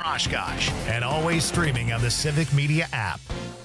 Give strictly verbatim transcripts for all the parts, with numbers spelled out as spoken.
Oshkosh, and always streaming on the Civic Media app.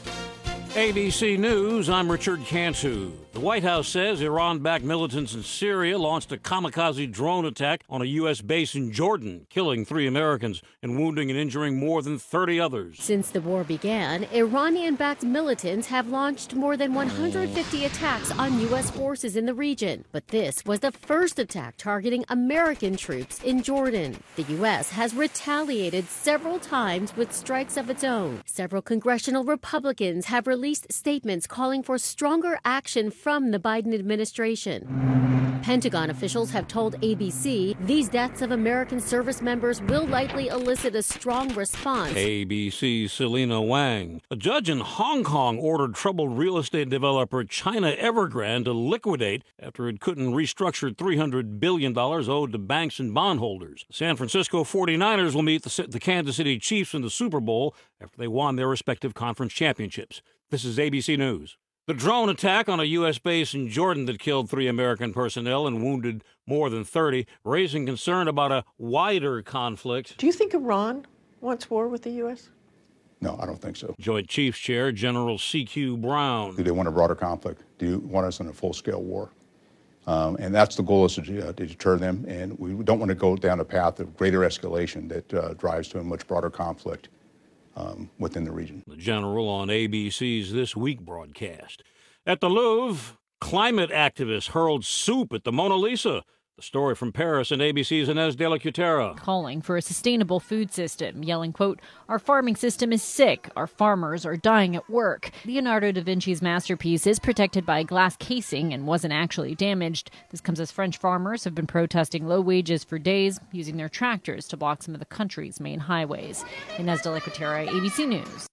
A B C News, I'm Richard Cantu. The White House says Iran-backed militants in Syria launched a kamikaze drone attack on a U S base in Jordan, killing three Americans and wounding and injuring more than thirty others. Since the war began, Iranian-backed militants have launched more than one hundred fifty attacks on U S forces in the region. But this was the first attack targeting American troops in Jordan. The U S has retaliated several times with strikes of its own. Several congressional Republicans have released statements calling for stronger action from the Biden administration. Pentagon officials have told A B C these deaths of American service members will likely elicit a strong response. A B C's Selena Wang. A judge in Hong Kong ordered troubled real estate developer China Evergrande to liquidate after it couldn't restructure three hundred billion dollars owed to banks and bondholders. San Francisco forty-niners will meet the, the Kansas City Chiefs in the Super Bowl after they won their respective conference championships. This is A B C News. The drone attack on a U S base in Jordan that killed three American personnel and wounded more than thirty, raising concern about a wider conflict. Do you think Iran wants war with the U S? No, I don't think so. Joint Chiefs Chair General C Q Brown. Do they want a broader conflict? Do you want us in a full-scale war? Um, and that's the goal, is to, uh, to deter them. And we don't want to go down a path of greater escalation that uh, drives to a much broader conflict Um, within the region. The general on A B C's This Week broadcast. At the Louvre, climate activists hurled soup at the Mona Lisa. The story from Paris and A B C's Inez de la Cutera. Calling for a sustainable food system, yelling, quote, "Our farming system is sick. Our farmers are dying at work." Leonardo da Vinci's masterpiece is protected by a glass casing and wasn't actually damaged. This comes as French farmers have been protesting low wages for days, using their tractors to block some of the country's main highways. Inez de la Cutera, A B C News.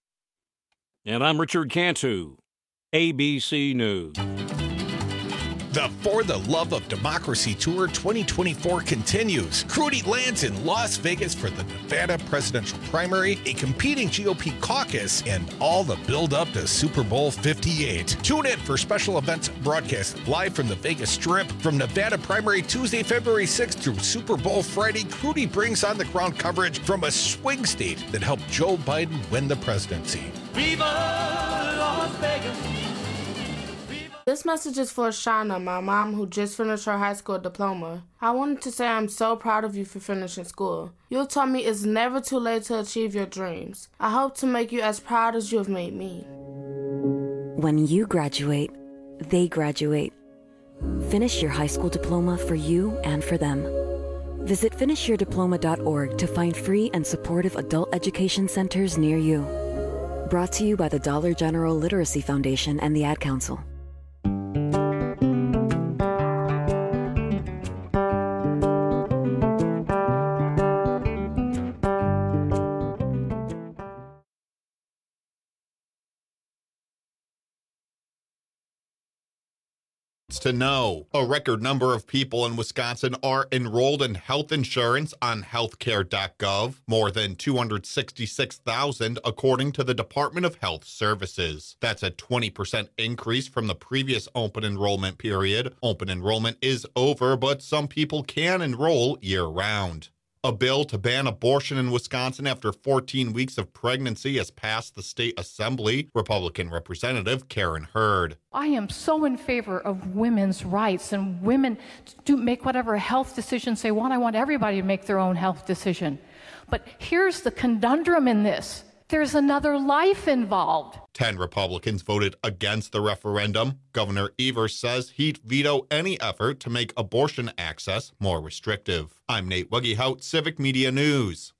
And I'm Richard Cantu, A B C News. The For the Love of Democracy Tour twenty twenty-four continues. Crudy lands in Las Vegas for the Nevada presidential primary, a competing G O P caucus, and all the build-up to Super Bowl fifty-eight. Tune in for special events broadcast live from the Vegas Strip. From Nevada primary Tuesday, February sixth through Super Bowl Friday, Crudy brings on-the-ground coverage from a swing state that helped Joe Biden win the presidency. Viva Las Vegas! This message is for Shauna, my mom, who just finished her high school diploma. I wanted to say I'm so proud of you for finishing school. You taught me it's never too late to achieve your dreams. I hope to make you as proud as you have made me. When you graduate, they graduate. Finish your high school diploma for you and for them. Visit finish your diploma dot org to find free and supportive adult education centers near you. Brought to you by the Dollar General Literacy Foundation and the Ad Council. To know. A record number of people in Wisconsin are enrolled in health insurance on healthcare dot gov, more than two hundred sixty-six thousand according to the Department of Health Services. That's a twenty percent increase from the previous open enrollment period. Open enrollment is over, but some people can enroll year-round. A bill to ban abortion in Wisconsin after fourteen weeks of pregnancy has passed the state assembly. Republican Representative Karen Hurd. I am so in favor of women's rights and women to make whatever health decisions they want. I want everybody to make their own health decision. But here's the conundrum in this. There's another life involved. Ten Republicans voted against the referendum. Governor Evers says he'd veto any effort to make abortion access more restrictive. I'm Nate Wuggehout, Civic Media News.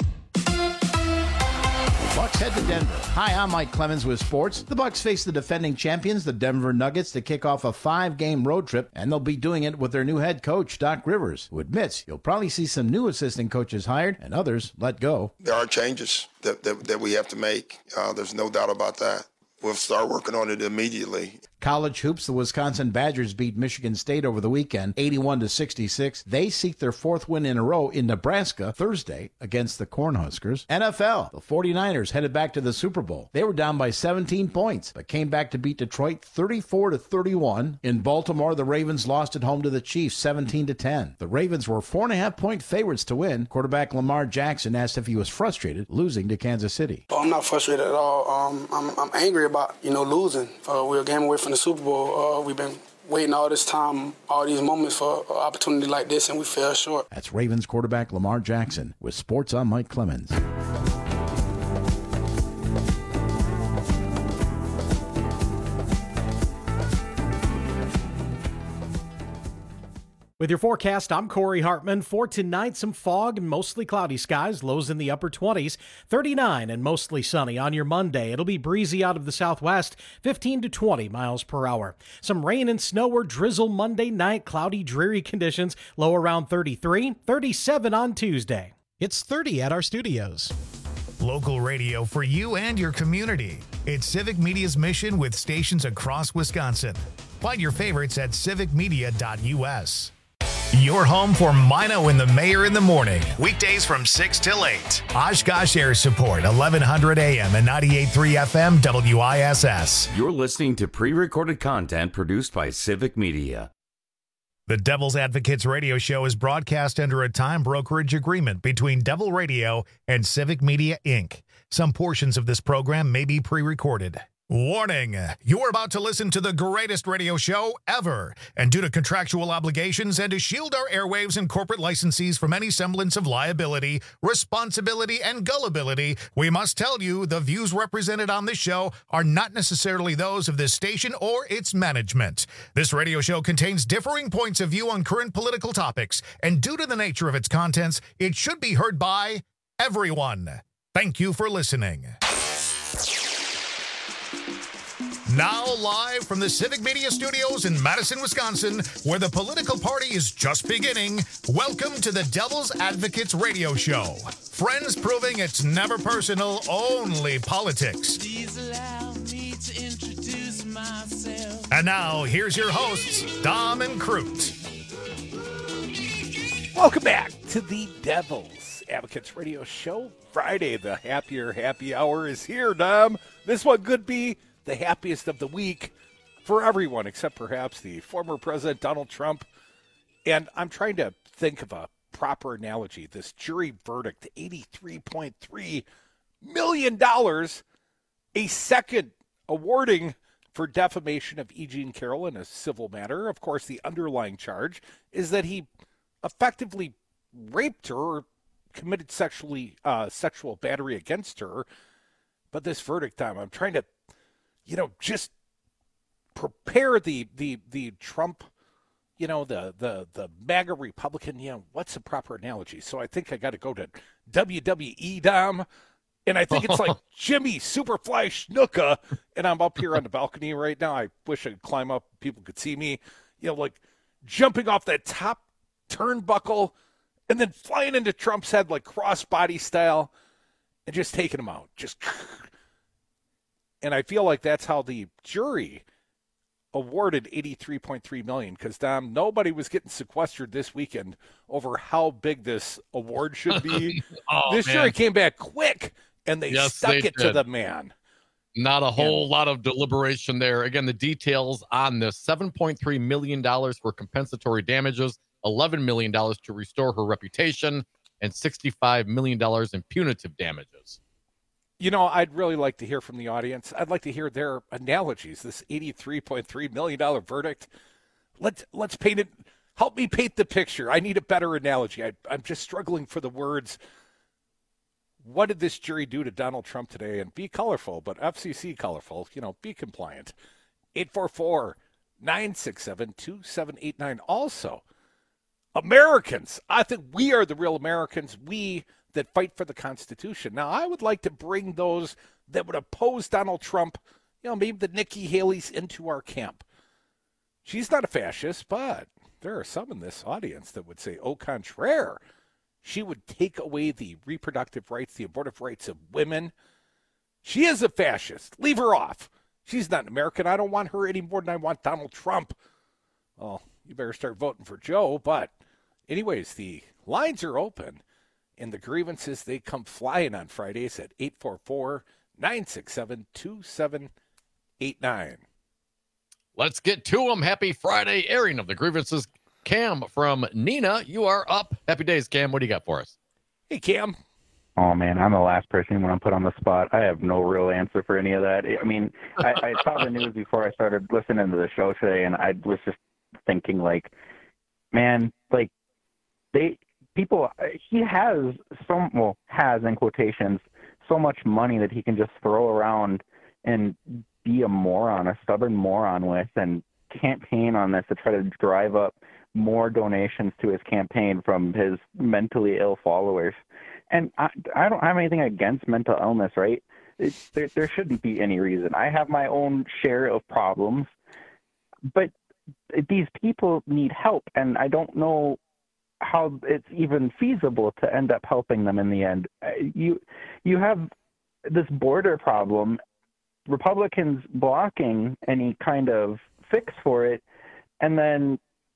Bucks head to Denver. Hi, I'm Mike Clemens with sports. The Bucks face the defending champions, the Denver Nuggets, to kick off a five-game road trip, and they'll be doing it with their new head coach, Doc Rivers, who admits you'll probably see some new assistant coaches hired and others let go. There are changes that, that, that we have to make. Uh, there's no doubt about that. We'll start working on it immediately. College hoops, the Wisconsin Badgers beat Michigan State over the weekend, eighty-one to sixty-six. They seek their fourth win in a row in Nebraska Thursday against the Cornhuskers. N F L, the forty-niners headed back to the Super Bowl. They were down by seventeen points, but came back to beat Detroit thirty-four to thirty-one. In Baltimore, the Ravens lost at home to the Chiefs seventeen to ten. The Ravens were four and a half point favorites to win. Quarterback Lamar Jackson asked if he was frustrated losing to Kansas City. Oh, I'm not frustrated at all. Um, I'm, I'm angry about, you know, losing. Uh, we're a game away from the Super Bowl. Uh, we've been waiting all this time, all these moments for an opportunity like this, and we fell short. That's Ravens quarterback Lamar Jackson. With sports, I'm Mike Clemens. With your forecast, I'm Corey Hartman. For tonight, some fog and mostly cloudy skies, lows in the upper twenties, thirty-nine and mostly sunny. On your Monday, it'll be breezy out of the southwest, fifteen to twenty miles per hour. Some rain and snow or drizzle Monday night, cloudy, dreary conditions, low around thirty-three, thirty-seven on Tuesday. It's thirty at our studios. Local radio for you and your community. It's Civic Media's mission with stations across Wisconsin. Find your favorites at civic media dot u s. Your home for Mino and the Mayor in the morning. Weekdays from six till eight. Oshkosh Air Support, eleven hundred A M and ninety-eight point three F M W I S S. You're listening to pre-recorded content produced by Civic Media. The Devil's Advocates radio show is broadcast under a time brokerage agreement between Devil Radio and Civic Media, Incorporated. Some portions of this program may be pre-recorded. Warning, you're about to listen to the greatest radio show ever. And due to contractual obligations and to shield our airwaves and corporate licensees from any semblance of liability, responsibility, and gullibility, we must tell you the views represented on this show are not necessarily those of this station or its management. This radio show contains differing points of view on current political topics, and due to the nature of its contents, it should be heard by everyone. Thank you for listening. Now live from the Civic Media Studios in Madison, Wisconsin, where the political party is just beginning, welcome to the Devil's Advocates radio show. Friends proving it's never personal, only politics. Please allow me to introduce myself. And now, here's your hosts, Dom and Crute. Welcome back to the Devil's Advocates radio show. Friday, the happier happy hour is here, Dom. This one could be the happiest of the week for everyone, except perhaps the former President Donald Trump. And I'm trying to think of a proper analogy. This jury verdict, eighty-three point three million dollars, a second awarding for defamation of E. Jean Carroll in a civil matter. Of course, the underlying charge is that he effectively raped her or committed sexually uh, sexual battery against her. But this verdict time, I'm trying to you know, just prepare the the the Trump, you know, the the the MAGA Republican, you know, what's the proper analogy? So I think I got to go to W W E, Dom, and I think it's like Jimmy Superfly Snuka, and I'm up here on the balcony right now. I wish I could climb up, people could see me, you know, like jumping off that top turnbuckle and then flying into Trump's head like crossbody style and just taking him out, just. And I feel like that's how the jury awarded eighty-three point three million dollars because, Dom, nobody was getting sequestered this weekend over how big this award should be. oh, this man. jury came back quick, and they yes, stuck they it did. to the man. Not a whole and, lot of deliberation there. Again, the details on this, seven point three million dollars for compensatory damages, eleven million dollars to restore her reputation, and sixty-five million dollars in punitive damages. You know, I'd really like to hear from the audience. I'd like to hear their analogies. This eighty-three point three million dollars verdict. Let's let's paint it. Help me paint the picture. I need a better analogy. I, I'm just struggling for the words. What did this jury do to Donald Trump today? And be colorful, but F C C colorful. You know, be compliant. eight four four, nine six seven, two seven eight nine. Also, Americans. I think we are the real Americans. We that fight for the Constitution. Now, I would like to bring those that would oppose Donald Trump, you know, maybe the Nikki Haley's into our camp. She's not a fascist, but there are some in this audience that would say, au contraire, she would take away the reproductive rights, the abortive rights of women. She is a fascist. Leave her off. She's not an American. I don't want her any more than I want Donald Trump. Well, you better start voting for Joe. But anyways, the lines are open, and the grievances, they come flying on Fridays at eight four four, nine six seven, two seven eight nine. Let's get to them. Happy Friday airing of the grievances. Cam from Nina, you are up. Happy days, Cam. What do you got for us? Hey, Cam. Oh, man, I'm the last person when I'm put on the spot. I have no real answer for any of that. I mean, I, I saw the news before I started listening to the show today, and I was just thinking, like, man, like, they people, he has so, well, has in quotations, so much money that he can just throw around and be a moron, a stubborn moron with, and campaign on this to try to drive up more donations to his campaign from his mentally ill followers. And I, I don't have anything against mental illness, right? It, there, there shouldn't be any reason. I have my own share of problems, but these people need help, and I don't know how it's even feasible to end up helping them in the end. You, you have this border problem, Republicans blocking any kind of fix for it, and then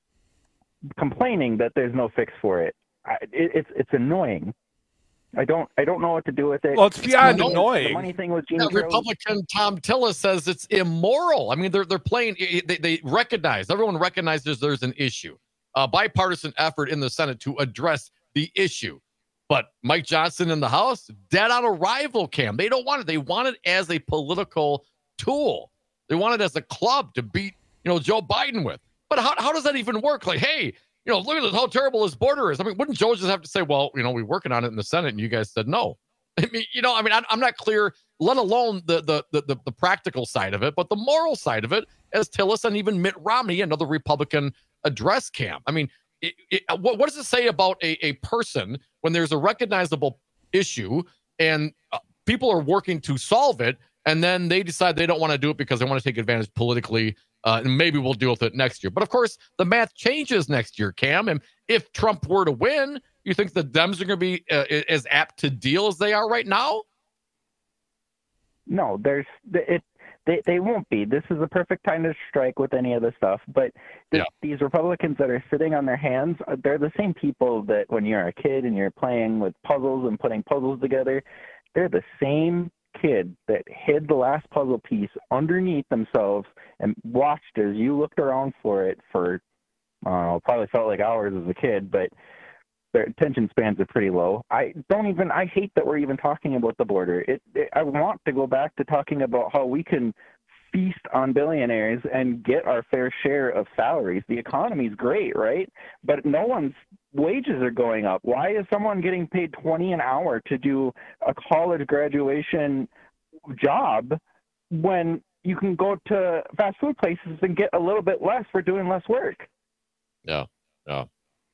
complaining that there's no fix for it. I, it it's it's annoying. I don't I don't know what to do with it. Well, it's beyond the annoying. The money thing with Gene Yeah, Carroll- Republican Tom Tillis says it's immoral. I mean, they're they're playing. They, they recognize everyone recognizes there's an issue, a bipartisan effort in the Senate to address the issue. But Mike Johnson in the House, dead on arrival, Cam. They don't want it. They want it as a political tool. They want it as a club to beat, you know, Joe Biden with. But how how does that even work? Like, hey, you know, look at this, how terrible this border is. I mean, wouldn't Joe just have to say, well, you know, we're working on it in the Senate, and you guys said no? I mean, you know, I mean, I, I'm not clear, let alone the, the the the the practical side of it, but the moral side of it, as Tillis and even Mitt Romney, another Republican, address, Cam. I mean, it, it, what, what does it say about a, a person when there's a recognizable issue and uh, people are working to solve it, and then they decide they don't want to do it because they want to take advantage politically, uh, and maybe we'll deal with it next year. But of course, the math changes next year, Cam. And if Trump were to win, you think the Dems are going to be uh, as apt to deal as they are right now? No, there's it. They they won't be. This is the perfect time to strike with any of this stuff. But this, yeah. these Republicans that are sitting on their hands, they're the same people that when you're a kid and you're playing with puzzles and putting puzzles together, they're the same kid that hid the last puzzle piece underneath themselves and watched as you looked around for it for, I don't know, probably felt like hours as a kid, but their attention spans are pretty low. I don't even, I hate that we're even talking about the border. It, it, I want to go back to talking about how we can feast on billionaires and get our fair share of salaries. The economy's great, right? But no one's wages are going up. Why is someone getting paid twenty an hour to do a college graduation job when you can go to fast food places and get a little bit less for doing less work? Yeah, yeah.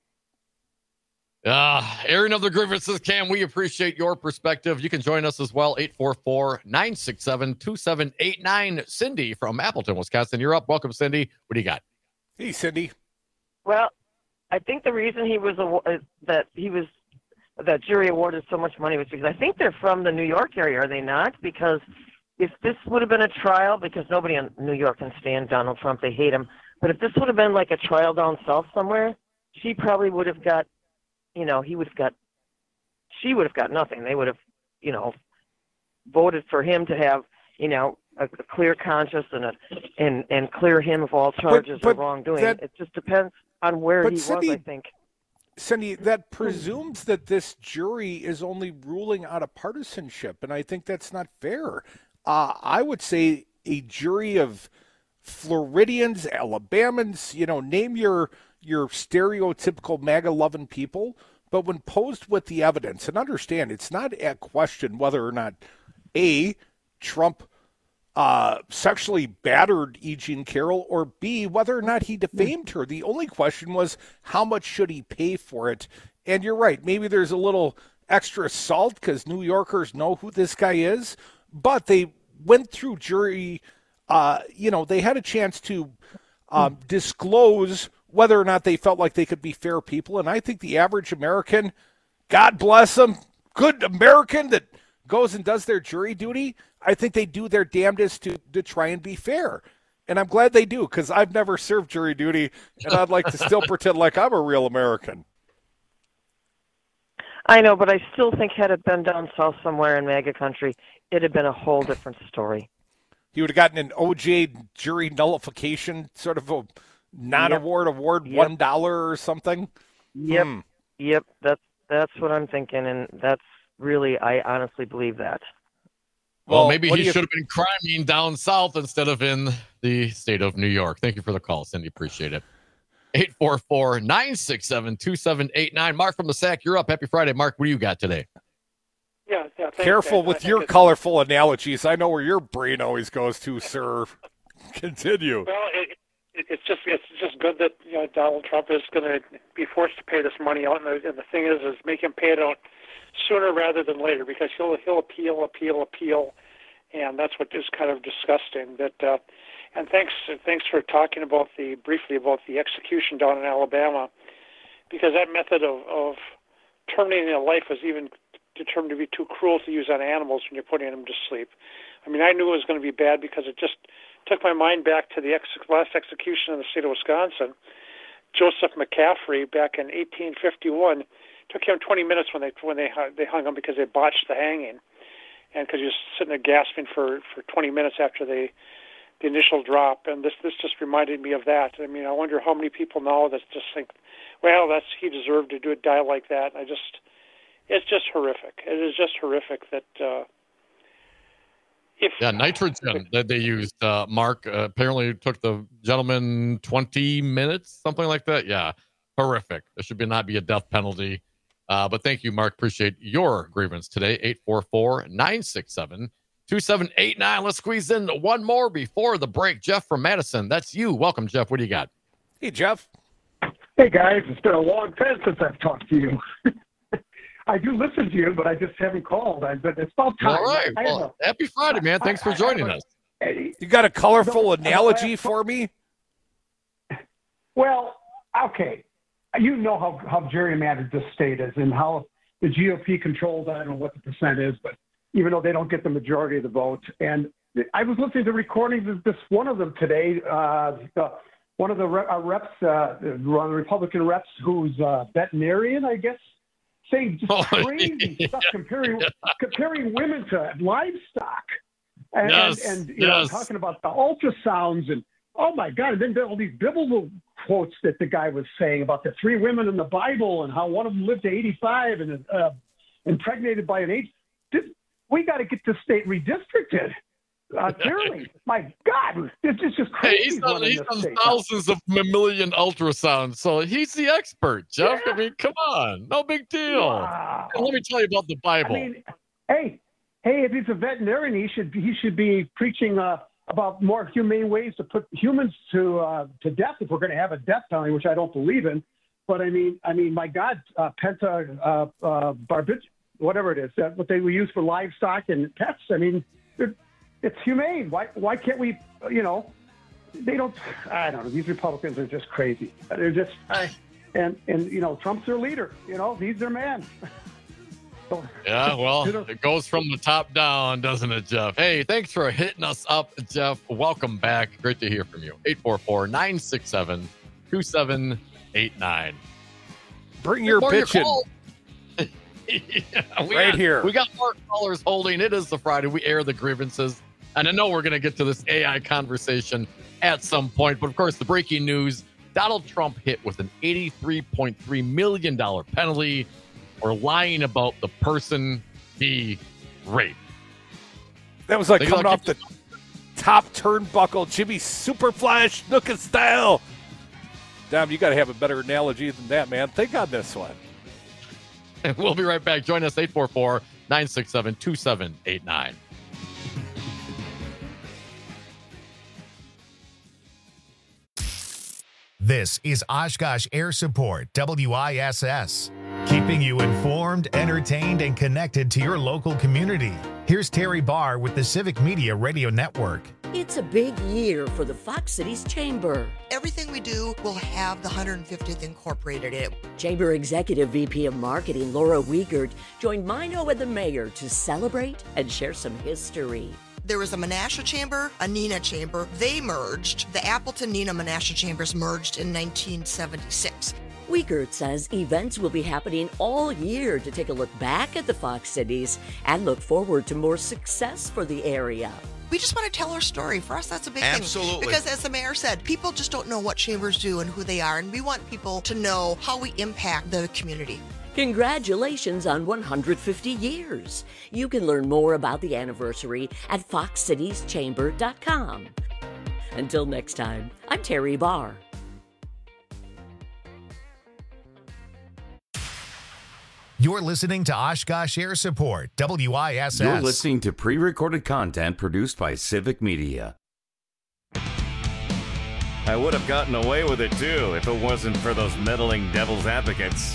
Uh, airing of the grievances, Cam, we appreciate your perspective. You can join us as well, eight four four, nine six seven, two seven eight nine. Cindy from Appleton, Wisconsin. You're up. Welcome, Cindy. What do you got? Hey, Cindy. Well, I think the reason he was uh, that he was that jury awarded so much money was because I think they're from the New York area, are they not? Because if this would have been a trial, because nobody in New York can stand Donald Trump, they hate him. But if this would have been like a trial down south somewhere, she probably would have got, you know, he would have got, she would have got nothing. They would have, you know, voted for him to have, you know, a, a clear conscience and a, and and clear him of all charges but, but of wrongdoing. That, it just depends on where he Cindy, was, I think. Cindy, that presumes that this jury is only ruling out of partisanship, and I think that's not fair. Uh, I would say a jury of Floridians, Alabamans, you know, name your your stereotypical MAGA-loving people, but when posed with the evidence, and understand, it's not a question whether or not, A, Trump uh, sexually battered E. Jean Carroll, or B, whether or not he defamed her. The only question was, how much should he pay for it? And you're right, maybe there's a little extra salt because New Yorkers know who this guy is, but they went through jury, uh, you know, they had a chance to um, disclose whether or not they felt like they could be fair people. And I think the average American, God bless them, good American that goes and does their jury duty, I think they do their damnedest to, to try and be fair. And I'm glad they do, because I've never served jury duty, and I'd like to still pretend like I'm a real American. I know, but I still think had it been down south somewhere in MAGA country, it'd have been a whole different story. He would have gotten an O J jury nullification, sort of a non-award yep. award, yep. one dollar or something. Yep, hmm. yep. That's that's what I'm thinking, and that's really, I honestly believe that. Well, well maybe he should have been criming down south instead of in the state of New York. Thank you for the call, Cindy. Appreciate it. eight four four, nine six seven, two seven eight nine. Mark from the Sack, you're up. Happy Friday. Mark, what do you got today? Yeah, yeah. Thanks, Careful guys. with your colorful analogies. I know where your brain always goes to, sir. Continue. Well, it, it, it's just it's just good that you know Donald Trump is going to be forced to pay this money out, and the, and the thing is, is make him pay it out sooner rather than later, because he'll he'll appeal, appeal, appeal, and that's what is kind of disgusting. That uh, and thanks thanks for talking about the briefly about the execution down in Alabama, because that method of, of terminating a life is even determined to be too cruel to use on animals when you're putting them to sleep. I mean, I knew it was going to be bad because it just took my mind back to the ex- last execution in the state of Wisconsin. Joseph McCaffrey back in eighteen fifty-one. Took him twenty minutes when they when they they hung him because they botched the hanging, and because he was sitting there gasping for, for twenty minutes after the the initial drop. And this this just reminded me of that. I mean, I wonder how many people now that just think, well, that's he deserved to do a die like that. I just, it's just horrific. It is just horrific that. Uh, if yeah, nitrogen that they used, uh, Mark, uh, apparently took the gentleman twenty minutes, something like that. Yeah, horrific. There should be not be a death penalty. Uh, but thank you, Mark. Appreciate your grievance today. eight four four, nine six seven, two seven eight nine. Let's squeeze in one more before the break. Jeff from Madison. That's you. Welcome, Jeff. What do you got? Hey, Jeff. Hey, guys. It's been a long time since I've talked to you. I do listen to you, but I just haven't called. I, but it's about time. All right. Well, a, happy Friday, man. Thanks I, for joining a, us. You got a colorful analogy for me? Well, okay. You know how, how gerrymandered this state is and how the G O P controls, I don't know what the percent is, but even though they don't get the majority of the vote. And I was listening to recordings of this one of them today, uh, uh, one of the re- uh, reps, uh, one of the Republican reps who's uh, veterinarian, I guess, saying just oh, crazy yeah. stuff, comparing, comparing women to livestock. And, yes, and, and you yes. know, talking about the ultrasounds and, oh, my God, and then all these biblical quotes that the guy was saying about the three women in the Bible and how one of them lived to eighty-five and uh, impregnated by an age. We got to get this state redistricted. Uh, clearly, my God, it's just, just crazy. Hey, he's done, he's done thousands of mammalian ultrasounds, so he's the expert, Jeff. Yeah. I mean, come on, no big deal. Wow. And let me tell you about the Bible. I mean, hey, hey, if he's a veterinarian, he should he should be preaching uh, about more humane ways to put humans to uh, to death if we're going to have a death penalty, which I don't believe in. But I mean, I mean, my God, uh, penta uh, uh, barbit, whatever it is, uh, what they use for livestock and pets. I mean, it's humane. Why why can't we? You know, they don't. I don't know. These Republicans are just crazy. They're just I, and and you know, Trump's their leader. You know, he's their man. Yeah, well, it goes from the top down, doesn't it, Jeff? Hey, thanks for hitting us up, Jeff. Welcome back. Great to hear from you. eight four four, nine six seven, two seven eight nine. Bring your bitch in. Yeah, we right got, here. We got more callers holding. It is the Friday. We air the grievances. And I know we're going to get to this A I conversation at some point. But, of course, the breaking news, Donald Trump hit with an eighty-three point three million dollars penalty or lying about the person he raped. That was like Think coming off the top turnbuckle, Jimmy Superflash Nookin style. Damn, you got to have a better analogy than that, man. Think on this one. And we'll be right back. Join us, eight four four, nine six seven, two seven eight nine. This is Oshkosh Air Support, W I S S, keeping you informed, entertained, and connected to your local community. Here's Terry Barr with the Civic Media Radio Network. It's a big year for the Fox Cities Chamber. Everything we do will have the one hundred fiftieth incorporated in it. Chamber Executive V P of Marketing Laura Wiegert joined Mino and the mayor to celebrate and share some history. There was a Menasha Chamber, a Neenah Chamber. They merged. The Appleton Neenah Menasha Chambers merged in nineteen seventy-six. Wiegert says events will be happening all year to take a look back at the Fox Cities and look forward to more success for the area. We just want to tell our story. For us, that's a big Absolutely. thing. Because as the mayor said, people just don't know what chambers do and who they are, and we want people to know how we impact the community. Congratulations on one hundred fifty years. You can learn more about the anniversary at fox cities chamber dot com. Until next time, I'm Terry Barr. You're listening to Oshkosh Air Support, W I S S. You're listening to pre-recorded content produced by Civic Media. I would have gotten away with it too if it wasn't for those meddling devil's advocates.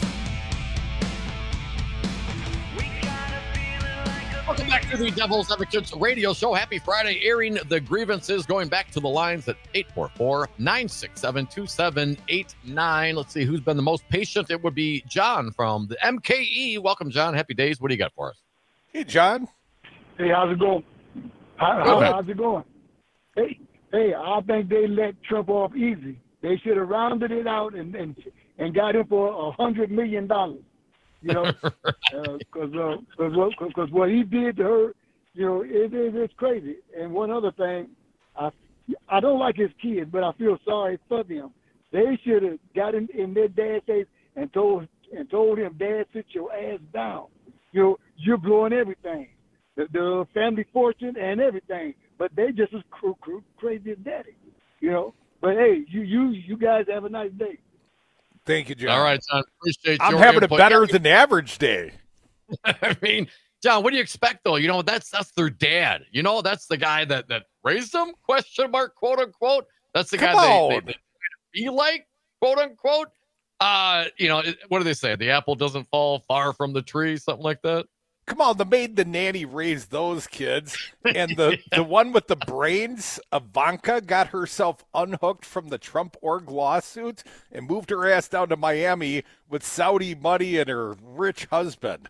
Welcome back to the Devil's Advocates radio show. Happy Friday, airing the grievances, going back to the lines at eight four four, nine six seven, two seven eight nine. Let's see who's been the most patient. It would be John from the M K E. Welcome, John. Happy days. What do you got for us? Hey, John. Hey, how's it going? How, how, how's it going? Hey, hey, I think they let Trump off easy. They should have rounded it out and and, and got him for a hundred million dollars. You know, because uh, because uh, what, what he did to her, you know, it, it, it's crazy. And one other thing, I I don't like his kids, but I feel sorry for them. They should have got in, in their dad's face and told and told him, Dad, sit your ass down. You know, you're blowing everything, the, the family fortune and everything. But they just as cr- cr- crazy as daddy. You know. But hey, you you you guys have a nice day. Thank you, John. All right, John. Appreciate I'm your having input. a better than average day. I mean, John, what do you expect, though? You know, that's that's their dad. You know, that's the guy that, that raised them, question mark, quote, unquote. That's the Come guy on. they, they, they be like, quote, unquote. Uh, you know, what do they say? The apple doesn't fall far from the tree, something like that? Come on, the maid, the nanny raised those kids. And the, the one with the brains, Ivanka, got herself unhooked from the Trump org lawsuit and moved her ass down to Miami with Saudi money and her rich husband.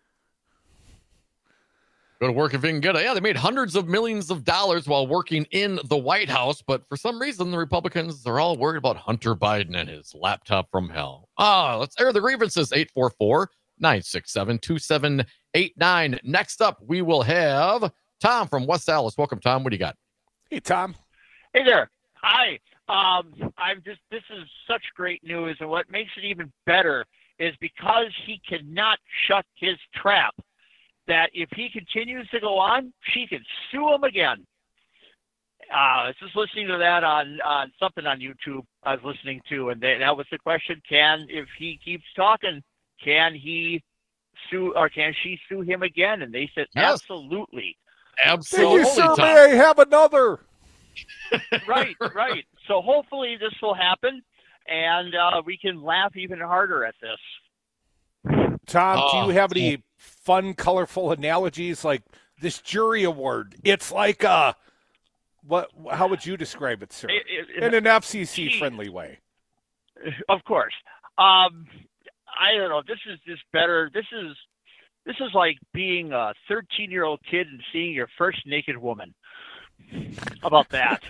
Go to work if you can get it. Yeah, they made hundreds of millions of dollars while working in the White House, but for some reason, the Republicans are all worried about Hunter Biden and his laptop from hell. Ah, let's air the grievances. eight four four, nine six seven, two seven eight nine. Next up, we will have Tom from West Allis. Welcome, Tom. What do you got? Hey, Tom. Hey there. Hi. Um, I'm just. This is such great news, and what makes it even better is because he cannot shut his trap. That if he continues to go on, she can sue him again. Uh, I was just listening to that on, on something on YouTube I was listening to, and they, that was the question: Can, if he keeps talking, can he sue or can she sue him again? And they said Yes. absolutely, Absolutely. Thank you, sir. Tom. May I have another? right, right. So hopefully this will happen, and uh, we can laugh even harder at this. Tom, Oh, do you have any fun, colorful analogies like this jury award? It's like a what? How would you describe it, sir? It- it- In an F C C-friendly way. Of course. Um, I don't know. This is just better. This is this is like being a thirteen-year-old kid and seeing your first naked woman. How about that?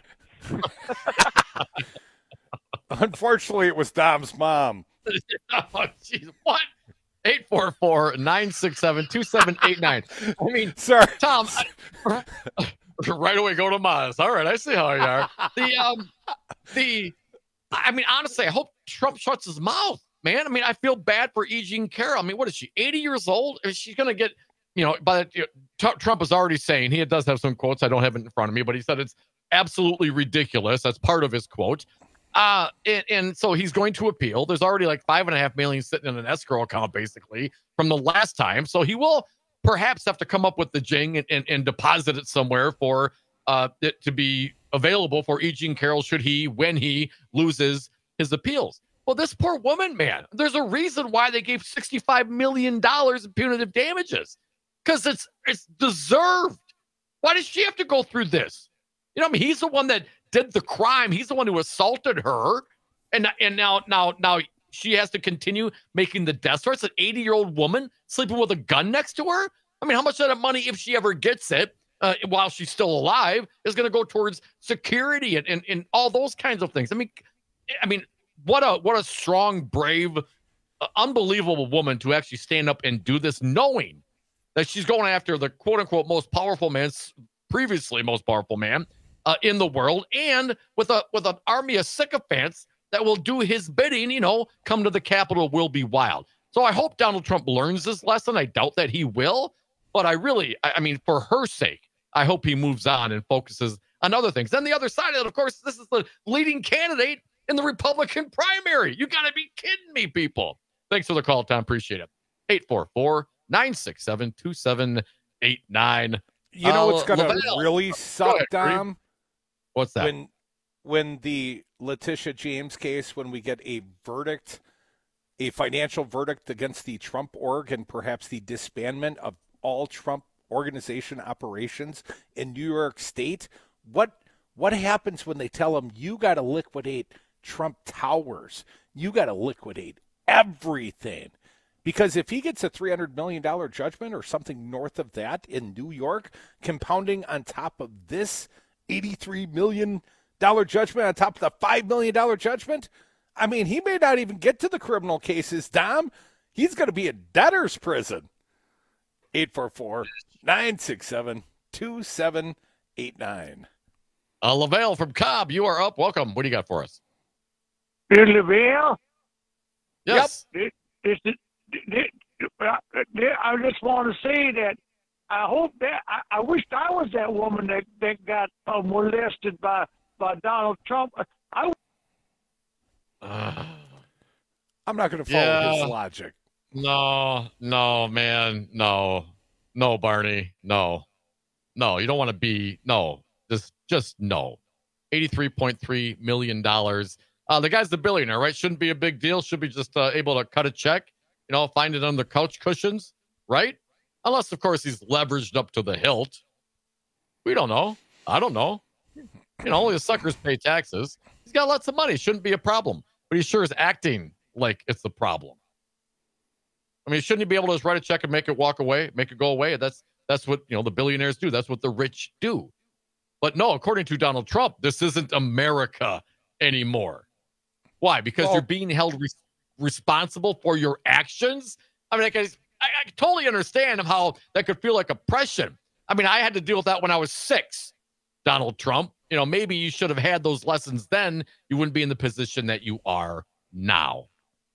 Unfortunately, it was Dom's mom. Oh, geez. What? eight four four, nine six seven, two seven eight nine. I mean, sir, Tom, I, right away go to Maz. All right, I see how you are. The um, the, I mean, honestly, I hope Trump shuts his mouth, man. I mean, I feel bad for E. Jean Carroll. I mean, what is she, eighty years old? Is she going to get, you know, by the, you know, Trump is already saying, he does have some quotes, I don't have it in front of me, but he said it's absolutely ridiculous. That's part of his quote. Uh, and, and so he's going to appeal. There's already like five and a half million sitting in an escrow account, basically, from the last time. So he will perhaps have to come up with the jing and, and, and deposit it somewhere for uh, it to be available for E. Jean Carroll should he, when he loses his appeals. Well, this poor woman, man, there's a reason why they gave sixty-five million dollars in punitive damages, because it's it's deserved. Why does she have to go through this? You know, I mean, he's the one that did the crime. He's the one who assaulted her. And and now now now she has to continue making the death threats. An eighty-year-old woman sleeping with a gun next to her. I mean, how much of that money, if she ever gets it, uh, while she's still alive, is going to go towards security and, and and all those kinds of things? I mean, I mean, what a what a strong, brave, uh, unbelievable woman to actually stand up and do this, knowing that she's going after the quote unquote most powerful man, previously most powerful man uh, in the world, and with a with an army of sycophants that will do his bidding. You know, come to the Capitol will be wild. So I hope Donald Trump learns this lesson. I doubt that he will, but I really, I, I mean, for her sake, I hope he moves on and focuses on other things. Then the other side of it, of course, this is the leading candidate in the Republican primary. You got to be kidding me, people. Thanks for the call, Tom. Appreciate it. eight four four, nine six seven, two seven eight nine. You know uh, what's going to Lavelle. really suck, ahead, Dom? What's that? When, when the Letitia James case, when we get a verdict, a financial verdict against the Trump org and perhaps the disbandment of all Trump organization operations in New York State, what what happens when they tell them you got to liquidate Trump Towers? You got to liquidate everything. Because if he gets a three hundred million dollars judgment or something north of that in New York, compounding on top of this eighty-three million dollars judgment on top of the five million dollars judgment, I mean, he may not even get to the criminal cases, Dom. He's going to be in debtor's prison. eight four four, nine six seven, two seven eight nine. Uh, Lavelle from Cobb, you are up. Welcome. What do you got for us? Is Lavelle? Yes. Yep. This, this, this, I just want to say that I hope that I, I wished I was that woman that, that got uh, molested by, by Donald Trump. I Uh, I'm not going to follow yeah. his logic. No, no, man. No, no, Barney. No, no, you don't want to be. No, just, just no. eighty-three point three million dollars. Uh, the guy's the billionaire, right? Shouldn't be a big deal. Should be just uh, able to cut a check, you know, find it under couch cushions, right? Unless, of course, he's leveraged up to the hilt. We don't know. I don't know. You know, only the suckers pay taxes. He's got lots of money. Shouldn't be a problem. But he sure is acting like it's the problem. I mean, shouldn't he be able to just write a check and make it walk away, make it go away? That's that's what, you know, the billionaires do. That's what the rich do. But no, according to Donald Trump, this isn't America anymore. Why? Because Well- you're being held re- responsible for your actions? I mean, I, guess, I, I totally understand how that could feel like oppression. I mean, I had to deal with that when I was six, Donald Trump. You know, maybe you should have had those lessons then. You wouldn't be in the position that you are now.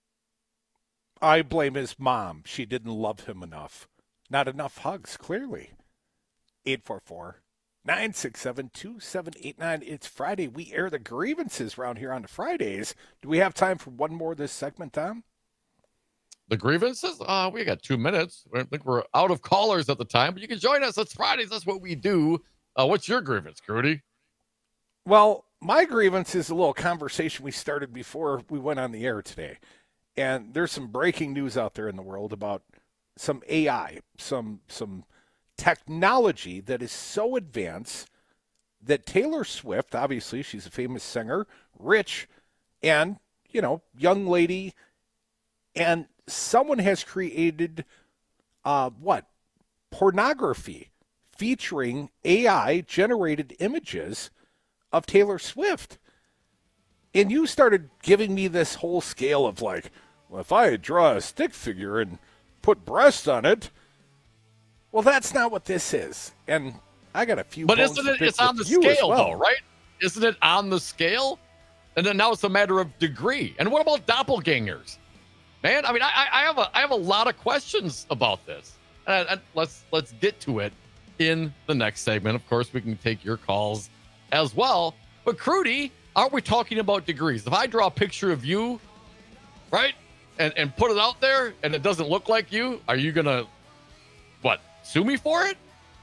I blame his mom. She didn't love him enough. Not enough hugs, clearly. eight four four, nine six seven, two seven eight nine. It's Friday. We air the grievances around here on the Fridays. Do we have time for one more this segment, Tom? The grievances? Uh, we got two minutes. I think we're out of callers at the time, but you can join us. It's Fridays. That's what we do. Uh, what's your grievance, Crudy? Well, my grievance is a little conversation we started before we went on the air today. And there's some breaking news out there in the world about some A I, some some technology that is so advanced that Taylor Swift, obviously she's a famous singer, rich, and, you know, young lady, and someone has created, uh, what, pornography featuring A I-generated images of Taylor Swift. And you started giving me this whole scale of like, well, if I draw a stick figure and put breasts on it, well, that's not what this is. And I got a few But bones isn't to it? pick It's on the with you as scale, well. though, right? Isn't it on the scale? And then now it's a matter of degree. And what about doppelgangers, man? I mean, I, I have a I have a lot of questions about this. And, and let's let's get to it in the next segment. Of course, we can take your calls as well. But Crudy, aren't we talking about degrees? If I draw a picture of you, right, and and put it out there, and it doesn't look like you, are you gonna what sue me for it?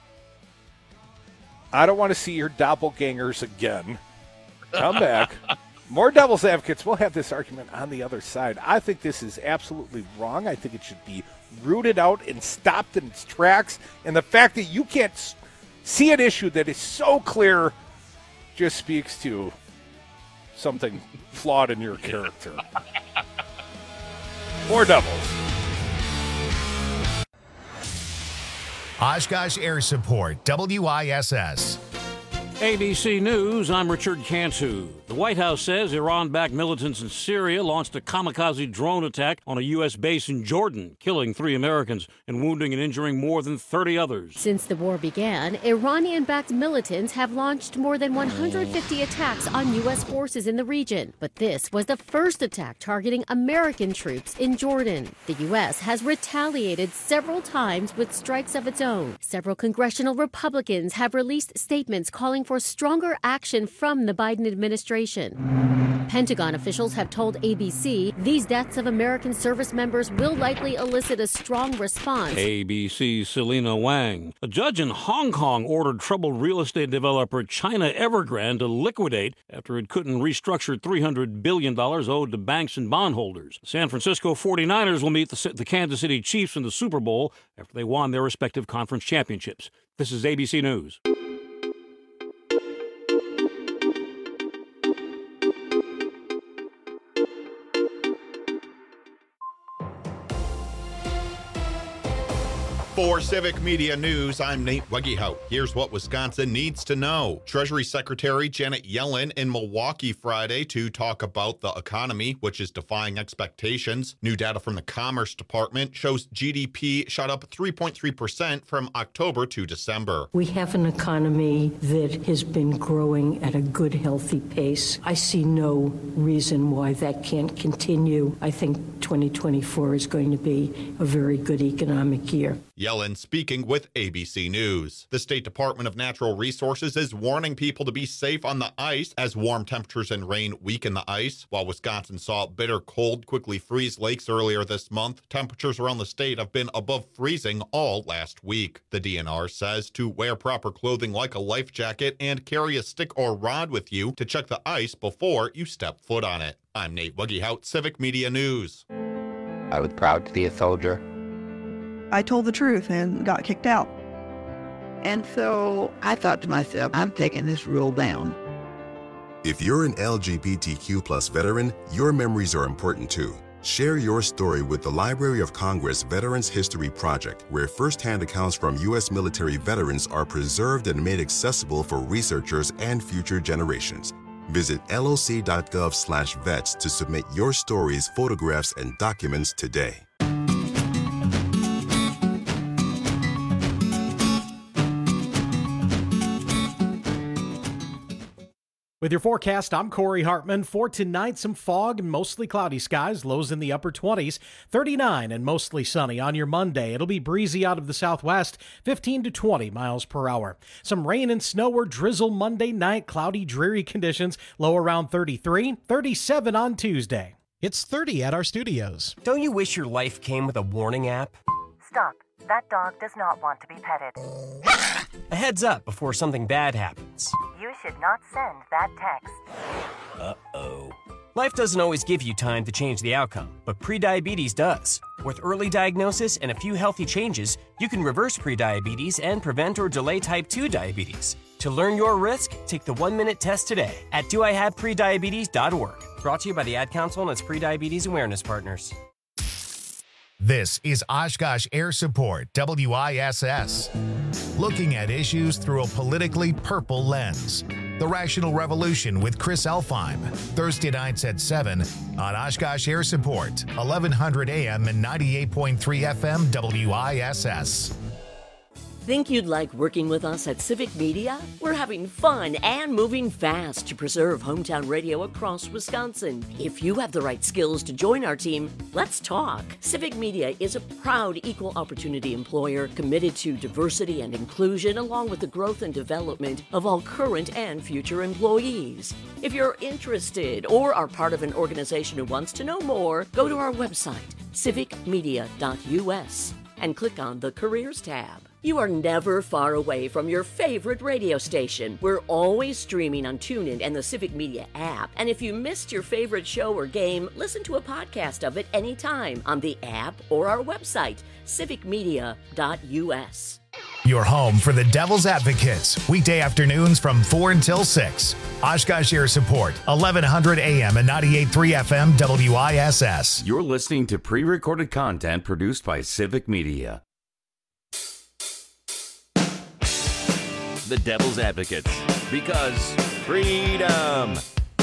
I don't want to see your doppelgangers again. Come back. More devil's advocates. We'll have this argument on the other side. I think this is absolutely wrong. I think it should be rooted out and stopped in its tracks. And the fact that you can't see an issue that is so clear just speaks to something flawed in your character. More Devils. Oshkosh Air Support, W I S S. A B C News, I'm Richard Cantu. The White House says Iran-backed militants in Syria launched a kamikaze drone attack on a U S base in Jordan, killing three Americans and wounding and injuring more than thirty others. Since the war began, Iranian-backed militants have launched more than one hundred fifty attacks on U S forces in the region. But this was the first attack targeting American troops in Jordan. The U S has retaliated several times with strikes of its own. Several congressional Republicans have released statements calling for stronger action from the Biden administration. Pentagon officials have told A B C these deaths of American service members will likely elicit a strong response. A B C's Selena Wang. A judge in Hong Kong ordered troubled real estate developer China Evergrande to liquidate after it couldn't restructure three hundred billion dollars owed to banks and bondholders. San Francisco forty-niners will meet the, the Kansas City Chiefs in the Super Bowl after they won their respective conference championships. This is A B C News. For Civic Media News, I'm Nate Wegehout. Here's what Wisconsin needs to know. Treasury Secretary Janet Yellen in Milwaukee Friday to talk about the economy, which is defying expectations. New data from the Commerce Department shows G D P shot up three point three percent from October to December. We have an economy that has been growing at a good, healthy pace. I see no reason why that can't continue. I think twenty twenty-four is going to be a very good economic year. Yellen speaking with A B C News. The State Department of Natural Resources is warning people to be safe on the ice as warm temperatures and rain weaken the ice. While Wisconsin saw bitter cold quickly freeze lakes earlier this month, temperatures around the state have been above freezing all last week. The D N R says to wear proper clothing like a life jacket and carry a stick or rod with you to check the ice before you step foot on it. I'm Nate Wegehout, Civic Media News. I was proud to be a soldier. I told the truth and got kicked out. And so I thought to myself, I'm taking this rule down. If you're an L G B T Q plus veteran, your memories are important too. Share your story with the Library of Congress Veterans History Project, where firsthand accounts from U S military veterans are preserved and made accessible for researchers and future generations. Visit loc.gov slash vets to submit your stories, photographs, and documents today. With your forecast, I'm Corey Hartman. For tonight, some fog and mostly cloudy skies, lows in the upper twenties, thirty-nine and mostly sunny on your Monday. It'll be breezy out of the southwest, fifteen to twenty miles per hour. Some rain and snow or drizzle Monday night, cloudy, dreary conditions, low around thirty-three, thirty-seven on Tuesday. It's thirty at our studios. Don't you wish your life came with a warning app? Stop. That dog does not want to be petted. A heads up before something bad happens. You should not send that text. Uh-oh. Life doesn't always give you time to change the outcome, but prediabetes does. With early diagnosis and a few healthy changes, you can reverse prediabetes and prevent or delay type two diabetes. To learn your risk, take the one-minute test today at do I have prediabetes dot org. Brought to you by the Ad Council and its prediabetes awareness partners. This is Oshkosh Air Support, W I S S. Looking at issues through a politically purple lens. The Rational Revolution with Chris Elfheim, Thursday nights at seven on Oshkosh Air Support, eleven hundred A M and ninety-eight point three F M W I S S. Think you'd like working with us at Civic Media? We're having fun and moving fast to preserve hometown radio across Wisconsin. If you have the right skills to join our team, let's talk. Civic Media is a proud equal opportunity employer committed to diversity and inclusion along with the growth and development of all current and future employees. If you're interested or are part of an organization who wants to know more, go to our website, civic media dot U S, and click on the Careers tab. You are never far away from your favorite radio station. We're always streaming on TuneIn and the Civic Media app. And if you missed your favorite show or game, listen to a podcast of it anytime on the app or our website, civic media dot U S. Your home for the Devil's Advocates, weekday afternoons from four until six. Oshkosh Air Support, eleven hundred A M and ninety-eight point three F M W I S S. You're listening to pre-recorded content produced by Civic Media. The Devil's Advocates, because freedom.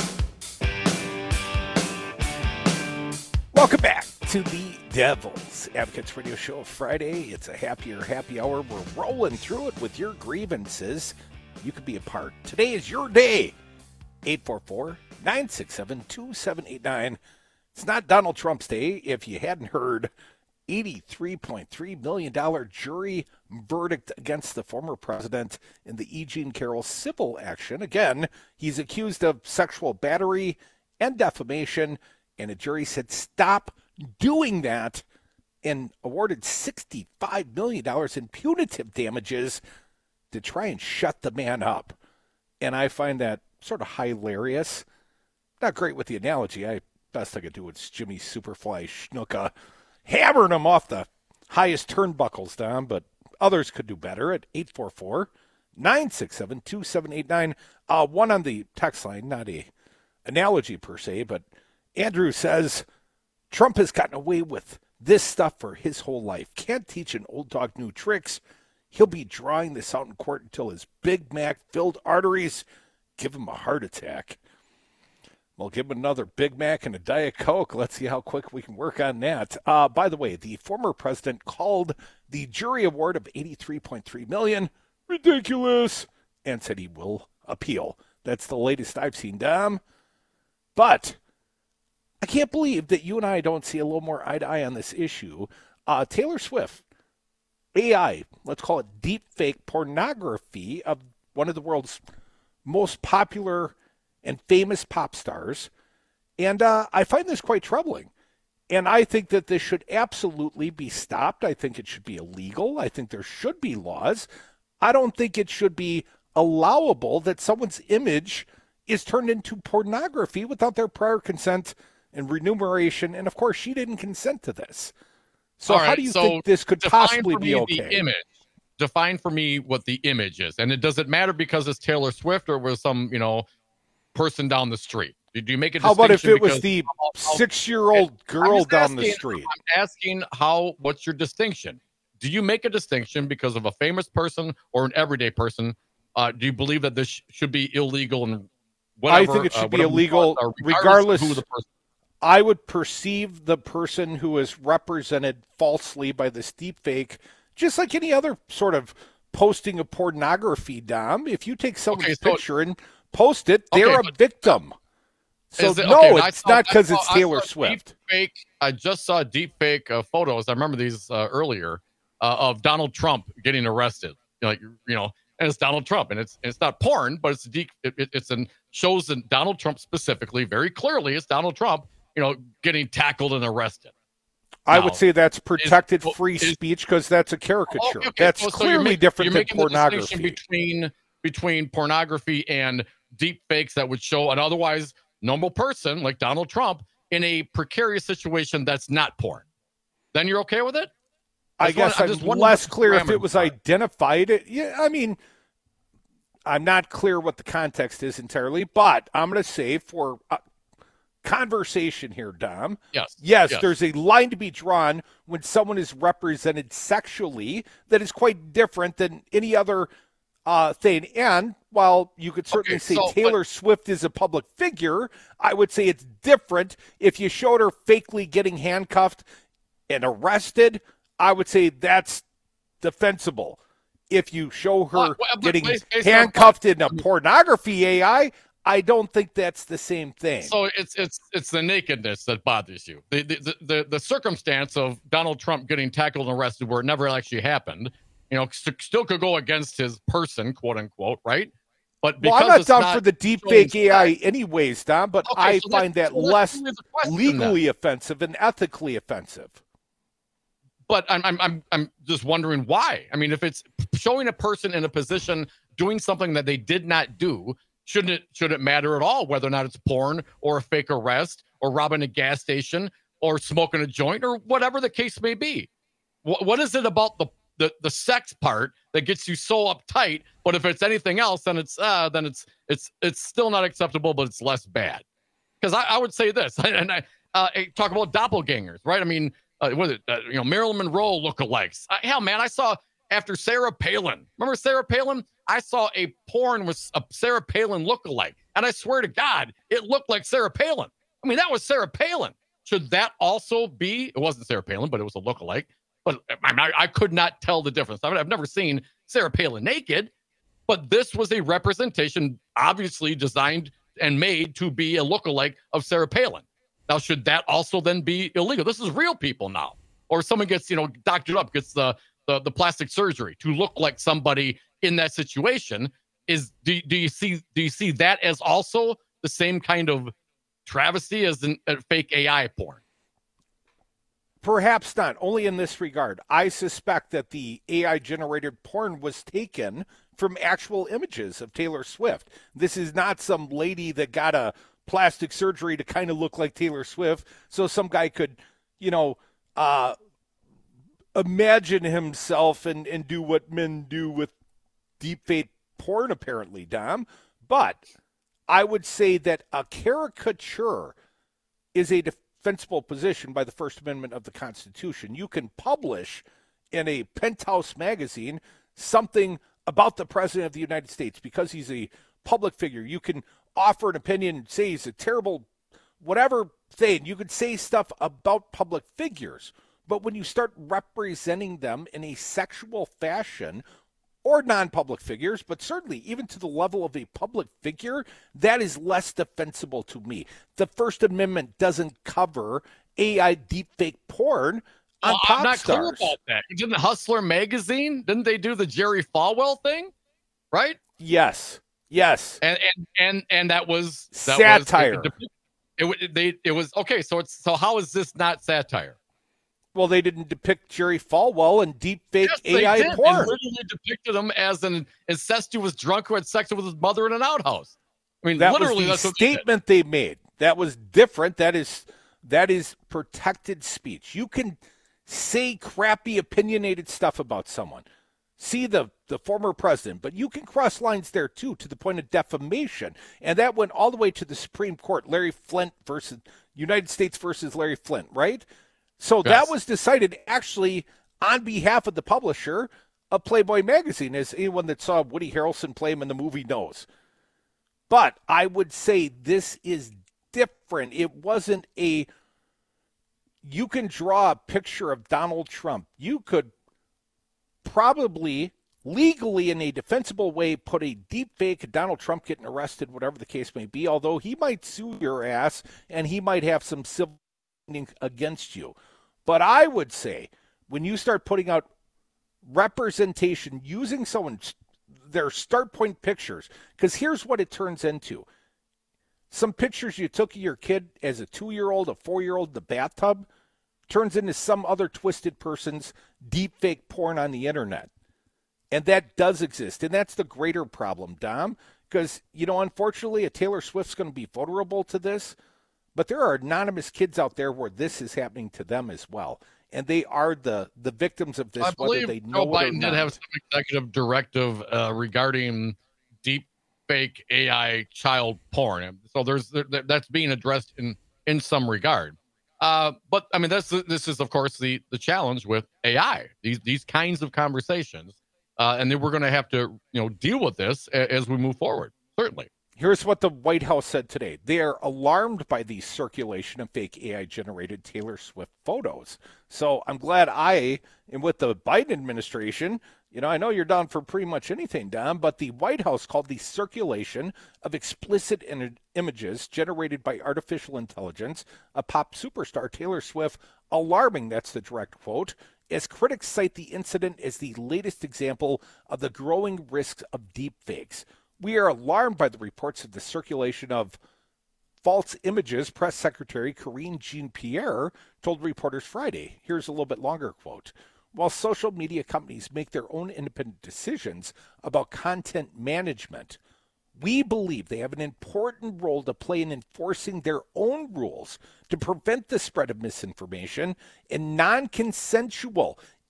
Welcome back to the Devil's Advocates Radio Show. Friday, it's a happier happy hour. We're rolling through it with your grievances. You could be a part. Today is your day. eight four four, nine six seven, two seven eight nine. It's not Donald Trump's day. If you hadn't heard, eighty-three point three million dollars jury verdict against the former president in the E. Jean Carroll civil action. Again, he's accused of sexual battery and defamation, and a jury said stop doing that and awarded sixty-five million dollars in punitive damages to try and shut the man up. And I find that sort of hilarious. Not great with the analogy. I best I could do is Jimmy Superfly Snuka hammering him off the highest turnbuckles down, but others could do better at eight four four, nine six seven, two seven eight nine. Uh, one on the text line, not a analogy per se, but Andrew says Trump has gotten away with this stuff for his whole life. Can't teach an old dog new tricks. He'll be drawing this out in court until his Big Mac-filled arteries give him a heart attack. We'll give him another Big Mac and a Diet Coke. Let's see how quick we can work on that. Uh, by the way, the former president called the jury award of eighty-three point three million dollars ridiculous and said he will appeal. That's the latest I've seen, Dom. But I can't believe that you and I don't see a little more eye to eye on this issue. Uh, Taylor Swift, A I, let's call it deep fake pornography of one of the world's most popular and famous pop stars. And uh, I find this quite troubling. And I think that this should absolutely be stopped. I think it should be illegal. I think there should be laws. I don't think it should be allowable that someone's image is turned into pornography without their prior consent and remuneration. And, of course, she didn't consent to this. So right, how do you so think this could possibly be okay? The image. Define for me what the image is. And it doesn't matter because it's Taylor Swift or was some, you know, person down the street. Do you make a How distinction? about if it was because, the how, how, six-year-old girl down asking, the street? I'm asking how, what's your distinction? Do you make a distinction because of a famous person or an everyday person? Uh, do you believe that this sh- should be illegal and whatever? I think it should uh, be illegal are, regardless, regardless who the person. I would perceive the person who is represented falsely by this deepfake, just like any other sort of posting of pornography, Dom. If you take someone's okay, so, picture and post it, they're okay, a victim. So it, no, okay, it's saw, not because saw, it's Taylor I saw Swift. Fake, I just saw deep fake uh, photos. I remember these uh, earlier uh, of Donald Trump getting arrested. You know, like you know, and it's Donald Trump, and it's it's not porn, but it's deep. It, it, it's an shows that Donald Trump specifically, very clearly, it's Donald Trump. You know, getting tackled and arrested. I now, would say that's protected is, free is, speech because that's a caricature. Okay, okay. That's so, so clearly make, different than the pornography. Between between pornography and deep fakes that would show an otherwise normal person like Donald Trump in a precarious situation that's not porn. Then you're okay with it? I, I guess wanna, I'm less clear if it was identified. Yeah, I mean, I'm not clear what the context is entirely, but I'm going to say for uh, conversation here, Dom. Yes. yes. Yes, there's a line to be drawn when someone is represented sexually that is quite different than any other uh, thing. And while you could certainly okay, say so, Taylor but, Swift is a public figure, I would say it's different if you showed her fakely getting handcuffed and arrested. I would say that's defensible. If you show her well, well, getting based, based handcuffed on, in a pornography A I, I don't think that's the same thing. So it's it's it's the nakedness that bothers you. The the the, the circumstance of Donald Trump getting tackled and arrested where it never actually happened, you know, st- still could go against his person, quote unquote, right? But because well, I'm not it's down not for the deepfake A I anyways, Don, but okay, I so find that so less legally then. offensive and ethically offensive. But I'm I'm I'm I'm just wondering why. I mean, if it's showing a person in a position doing something that they did not do, shouldn't it should it matter at all whether or not it's porn or a fake arrest or robbing a gas station or smoking a joint or whatever the case may be? What what is it about the the the sex part that gets you so uptight. But if it's anything else, then it's uh, then it's it's it's still not acceptable, but it's less bad. Because I, I would say this, and I uh, talk about doppelgangers, right? I mean, uh, what is it? Uh, you know, Marilyn Monroe lookalikes. Uh, hell, man, I saw after Sarah Palin. Remember Sarah Palin? I saw a porn with a Sarah Palin lookalike, and I swear to God, it looked like Sarah Palin. I mean, that was Sarah Palin. Should that also be? It wasn't Sarah Palin, but it was a lookalike. But I, I could not tell the difference. I mean, I've never seen Sarah Palin naked, but this was a representation, obviously designed and made to be a lookalike of Sarah Palin. Now, should that also then be illegal? This is real people now. Or someone gets, you know, doctored up, gets the the, the plastic surgery to look like somebody in that situation. Is do, do you see do you see that as also the same kind of travesty as in a fake A I porn? Perhaps not, only in this regard. I suspect that the A I-generated porn was taken from actual images of Taylor Swift. This is not some lady that got a plastic surgery to kind of look like Taylor Swift, so some guy could, you know, uh, imagine himself and, and do what men do with deepfake porn, apparently, Dom. But I would say that a caricature is a defensible position by the First Amendment of the Constitution. You can publish in a Penthouse magazine something about the President of the United States because he's a public figure. You can offer an opinion, say he's a terrible, whatever thing. You could say stuff about public figures. But when you start representing them in a sexual fashion, or non-public figures, but certainly even to the level of a public figure, that is less defensible to me. The First Amendment doesn't cover A I deepfake porn on well, pop I'm not stars. clear about that. Didn't Hustler magazine, didn't they do the Jerry Falwell thing? Right? Yes. Yes. And and and, and that was that satire. Was, it, it, they, it was okay, so it's so how is this not satire? Well, they didn't depict Jerry Falwell in deepfake yes, A I they did. porn. They literally depicted him as an incestuous drunk who had sex with his mother in an outhouse. I mean, that literally, was the that's statement they, they made. That was different. That is that is protected speech. You can say crappy, opinionated stuff about someone. See the the former president, but you can cross lines there too to the point of defamation, and that went all the way to the Supreme Court. Larry Flint versus United States versus Larry Flint, right? So yes. That was decided actually on behalf of the publisher of Playboy magazine, as anyone that saw Woody Harrelson play him in the movie knows. But I would say this is different. It wasn't a, you can draw a picture of Donald Trump. You could probably legally in a defensible way put a deep fake of Donald Trump getting arrested, whatever the case may be, although he might sue your ass and he might have some civil against you. But I would say when you start putting out representation using someone's their start point pictures, because here's what it turns into. Some pictures you took of your kid as a two-year-old, a four-year-old in the bathtub turns into some other twisted person's deep fake porn on the internet. And that does exist. And that's the greater problem, Dom, because, you know, unfortunately, a Taylor Swift's going to be vulnerable to this. But there are anonymous kids out there where this is happening to them as well. And they are the, the victims of this, I whether they know Joe it or Biden not. did have some executive directive uh, regarding deep fake A I child porn. So there's there, that's being addressed in, in some regard. Uh, but, I mean, that's, this is, of course, the, the challenge with A I, these these kinds of conversations. Uh, and then we're going to have to, you know, deal with this a, as we move forward, certainly. Here's what the White House said today. They are alarmed by the circulation of fake A I-generated Taylor Swift photos. So I'm glad I am with the Biden administration. You know, I know you're down for pretty much anything, Don, but the White House called the circulation of explicit in- images generated by artificial intelligence of pop superstar Taylor Swift alarming. That's the direct quote. As critics cite the incident as the latest example of the growing risks of deepfakes. We are alarmed by the reports of the circulation of false images, Press Secretary Karine Jean-Pierre told reporters Friday. Here's a little bit longer quote. While social media companies make their own independent decisions about content management, we believe they have an important role to play in enforcing their own rules to prevent the spread of misinformation and non-consensual,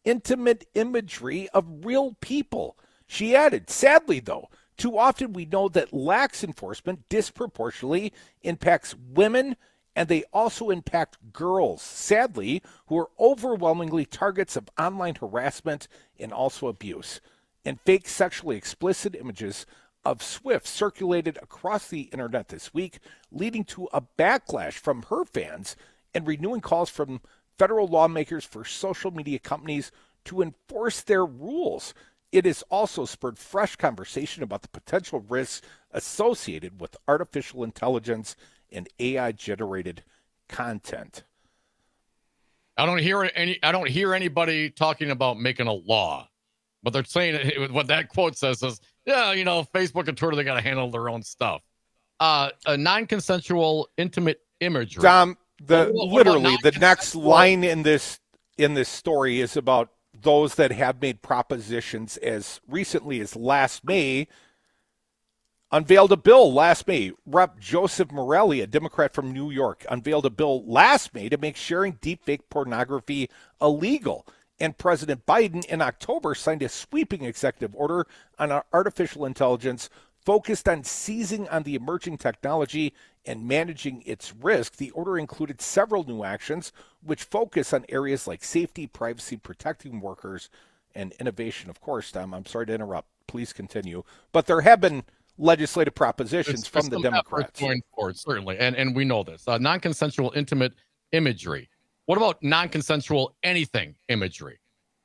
intimate imagery of real people. She added, sadly, though, too often we know that lax enforcement disproportionately impacts women, and they also impact girls, sadly, who are overwhelmingly targets of online harassment and also abuse. And fake sexually explicit images of Swift circulated across the internet this week, leading to a backlash from her fans and renewing calls from federal lawmakers for social media companies to enforce their rules. It has also spurred fresh conversation about the potential risks associated with artificial intelligence and A I-generated content. I don't hear any. I don't hear anybody talking about making a law. What they're saying, what that quote says is, yeah, you know, Facebook and Twitter, they got to handle their own stuff. Uh, a non-consensual, intimate imagery. Dom, the What- what literally about the next non-consensual- line in this in this story is about those that have made propositions as recently as last May. Unveiled a bill last May. Representative Joseph Morelli, a Democrat from New York, unveiled a bill last May to make sharing deepfake pornography illegal. And President Biden in October signed a sweeping executive order on artificial intelligence focused on seizing on the emerging technology and managing its risk. The order included several new actions which focus on areas like safety, privacy, protecting workers, and innovation. Of course, Tom, I'm sorry to interrupt. Please continue. But there have been legislative propositions It's from just the some efforts Democrats. going forward, certainly, and and we know this. Uh, non-consensual intimate imagery. What about non-consensual anything imagery?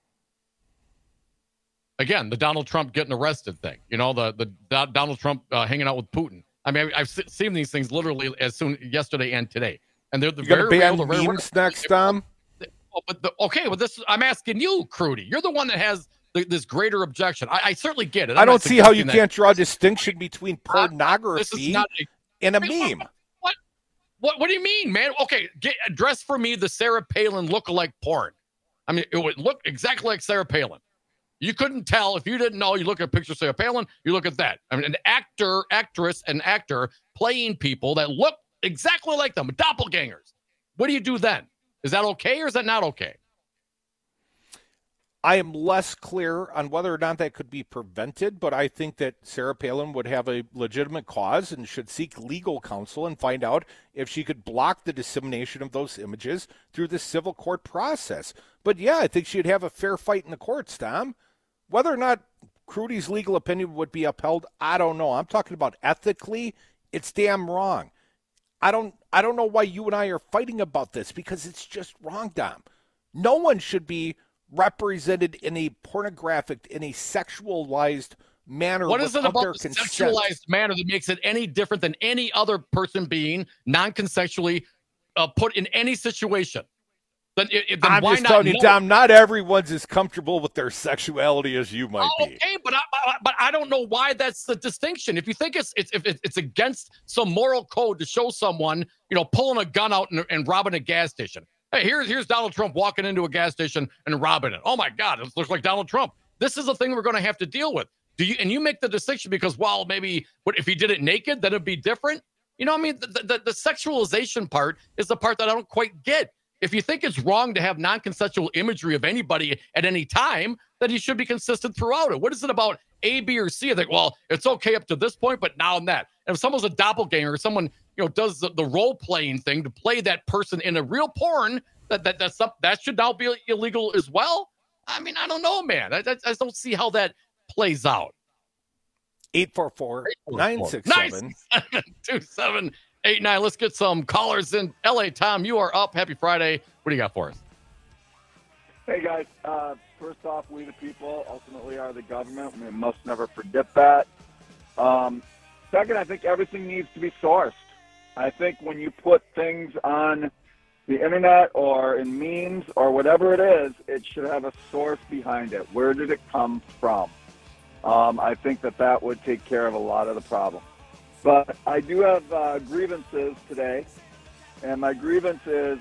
Again, the Donald Trump getting arrested thing. You know, the the Do- Donald Trump uh, hanging out with Putin. I mean, I've se- seen these things literally as soon yesterday and today, and they're the You going to very ban real. They're very memes next, Tom? Oh, but the, okay, but this I'm asking you, Crudy. You're the one that has the, this greater objection. I, I certainly get it. I'm I not don't see how you suggesting that- can't draw a distinction between This is pornography not a, and a Wait, meme. What, what? What do you mean, man? Okay, get, address for me the Sarah Palin lookalike porn. I mean, it would look exactly like Sarah Palin. You couldn't tell if you didn't know. You look at a picture of Sarah Palin, you look at that. I mean, an actor, actress, and actor playing people that look exactly like them, doppelgangers. What do you do then? Is that okay or is that not okay? I am less clear on whether or not that could be prevented, but I think that Sarah Palin would have a legitimate cause and should seek legal counsel and find out if she could block the dissemination of those images through the civil court process. But yeah, I think she'd have a fair fight in the courts, Tom. Whether or not Crudy's legal opinion would be upheld, I don't know. I'm talking about ethically, it's damn wrong. I don't I don't know why you and I are fighting about this, because it's just wrong, Dom. No one should be represented in a pornographic, in a sexualized manner. What is it without about their the consent. sexualized manner that makes it any different than any other person being non-consensually uh, put in any situation? Then, it, then I'm why just not telling you, know Dom, not everyone's as comfortable with their sexuality as you might Oh, be. okay, but I, but- but I don't know why that's the distinction. If you think it's it's if it- it's against some moral code to show someone, you know, pulling a gun out and, and robbing a gas station. Hey, here's here's Donald Trump walking into a gas station and robbing it. Oh my God, it looks like Donald Trump. This is the thing we're going to have to deal with. Do you and you make the distinction because, well, maybe what if he did it naked, then it'd be different. You know, what I mean, the, the the sexualization part is the part that I don't quite get. If you think it's wrong to have non-consensual imagery of anybody at any time, then you should be consistent throughout it. What is it about A, B, or C? I think, well, it's okay up to this point, but now and that. And if someone's a doppelganger, or someone, you know, does the, the role-playing thing to play that person in a real porn, that that that's up, that should now be illegal as well. I mean, I don't know, man. I, I, I just don't see how that plays out. eight four four, nine six seven, two seven eight nine. Let's get some callers in. L A Tom, you are up. Happy Friday. What do you got for us? Hey, guys. Uh, first off, we the people ultimately are the government. We must never forget that. Um, second, I think everything needs to be sourced. I think when you put things on the internet or in memes or whatever it is, it should have a source behind it. Where did it come from? Um, I think that that would take care of a lot of the problem. But I do have uh, grievances today, and my grievance is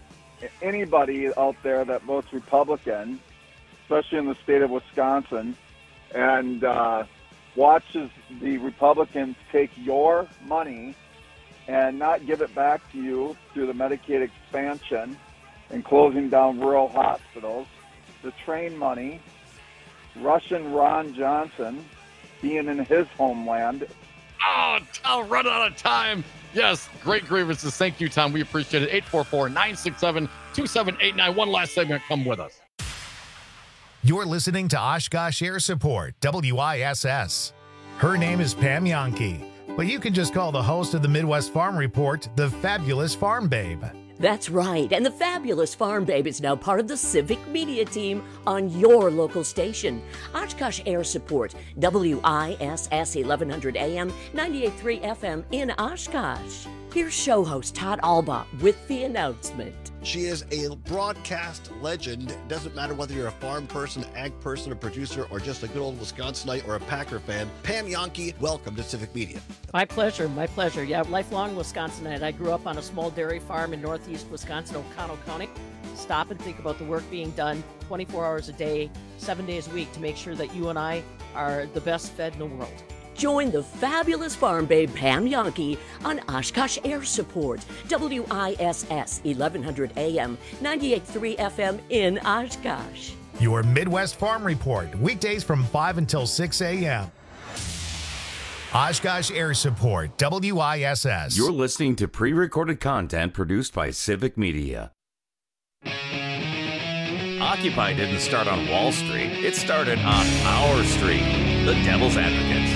anybody out there that votes Republican, especially in the state of Wisconsin, and uh, watches the Republicans take your money and not give it back to you through the Medicaid expansion and closing down rural hospitals, the train money, Russian Ron Johnson being in his homeland. Oh, Tom, run out of time. Yes, great grievances. Thank you, Tom. We appreciate it. eight four four, nine six seven, two seven eight nine. One last segment. Come with us. You're listening to Oshkosh Air Support, W I S S. Her name is Pam Yankee, but you can just call the host of the Midwest Farm Report the Fabulous Farm Babe. That's right, and the Fabulous Farm Babe is now part of the Civic Media team on your local station. Oshkosh Air Support, W I S S eleven hundred A M, ninety-eight point three F M in Oshkosh. Here's show host Todd Alba with the announcement. She is a broadcast legend. It doesn't matter whether you're a farm person, ag person, a producer, or just a good old Wisconsinite or a Packer fan. Pam Yankee, welcome to Civic Media. My pleasure, my pleasure. Yeah, lifelong Wisconsinite. I grew up on a small dairy farm in northeast Wisconsin, O'Connell County. Stop and think about the work being done twenty-four hours a day, seven days a week to make sure that you and I are the best fed in the world. Join the Fabulous Farm Babe Pam Yankee on Oshkosh Air Support, W I S S eleven hundred A M, ninety-eight point three F M in Oshkosh. Your Midwest Farm Report, weekdays from five until six A M. Oshkosh Air Support, W I S S. You're listening to pre-recorded content produced by Civic Media. Occupy didn't start on Wall Street. It started on our street, the Devil's Advocates.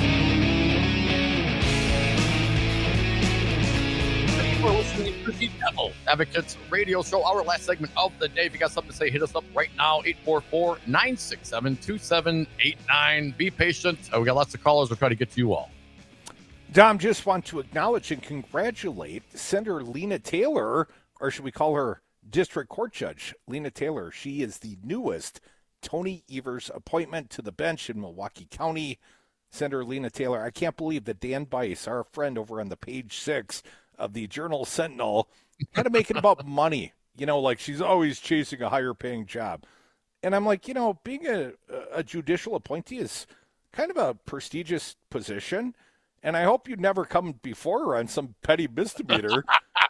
We're listening to the Devil's Advocates radio show. Our last segment of the day. If you got something to say, hit us up right now. eight four four, nine six seven, two seven eight nine. Be patient. Uh, we got lots of callers. We'll try to get to you all. Dom, just want to acknowledge and congratulate Senator Lena Taylor, or should we call her District Court Judge Lena Taylor. She is the newest Tony Evers appointment to the bench in Milwaukee County. Senator Lena Taylor, I can't believe that Dan Bice, our friend over on the page six of the Journal Sentinel, had to make it about money. You know, like she's always chasing a higher paying job. And I'm like, you know, being a, a judicial appointee is kind of a prestigious position. And I hope you never come before her on some petty misdemeanor.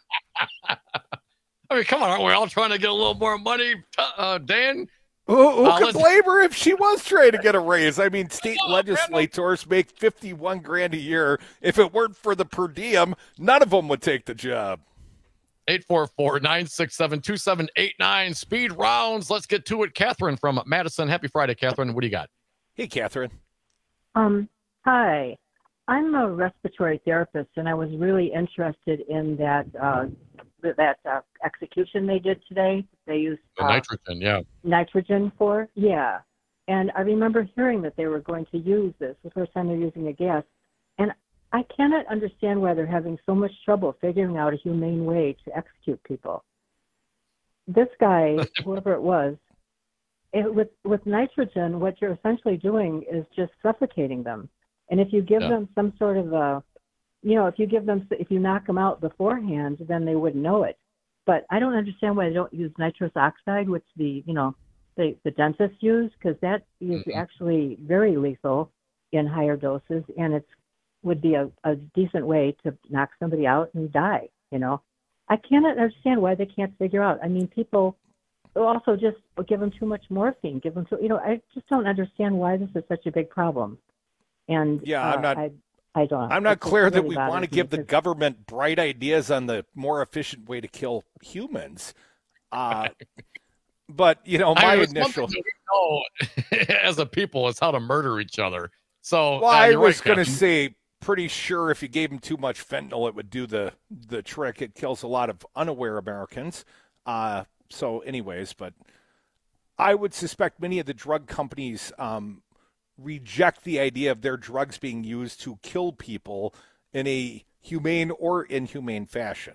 I mean, come on, aren't we all trying to get a little more money, uh, Dan? Who, who uh, could blame her if she was trying to get a raise? I mean, state legislators make fifty-one grand a year. If it weren't for the per diem, none of them would take the job. eight four four, nine six seven, two seven eight nine. Speed rounds. Let's get to it. Catherine from Madison. Happy Friday, Catherine. What do you got? Hey, Catherine. Um, hi. I'm a respiratory therapist, and I was really interested in that uh, that uh, execution they did today. They used the uh, nitrogen, yeah. Nitrogen for, yeah. And I remember hearing that they were going to use this the first time they're using a gas. And I cannot understand why they're having so much trouble figuring out a humane way to execute people. This guy, whoever it was, it, with with nitrogen, what you're essentially doing is just suffocating them. And if you give yeah. them some sort of a, you know, if you give them, if you knock them out beforehand, then they wouldn't know it. But I don't understand why they don't use nitrous oxide, which the, you know, the, the dentists use, because that is mm-hmm. actually very lethal in higher doses, and it's would be a, a decent way to knock somebody out and die, you know. I cannot understand why they can't figure out. I mean, people also just give them too much morphine, give them, too, you know, I just don't understand why this is such a big problem. And yeah, uh, I'm not. I, I don't. I'm not clear really that we want to give the government bright ideas on the more efficient way to kill humans. Uh, but you know, my I mean, initial we know as a people is how to murder each other. So well, uh, I was right, going to Captain. say, pretty sure if you gave them too much fentanyl, it would do the the trick. It kills a lot of unaware Americans. Uh, so, anyways, but I would suspect many of the drug companies. Um, reject the idea of their drugs being used to kill people in a humane or inhumane fashion.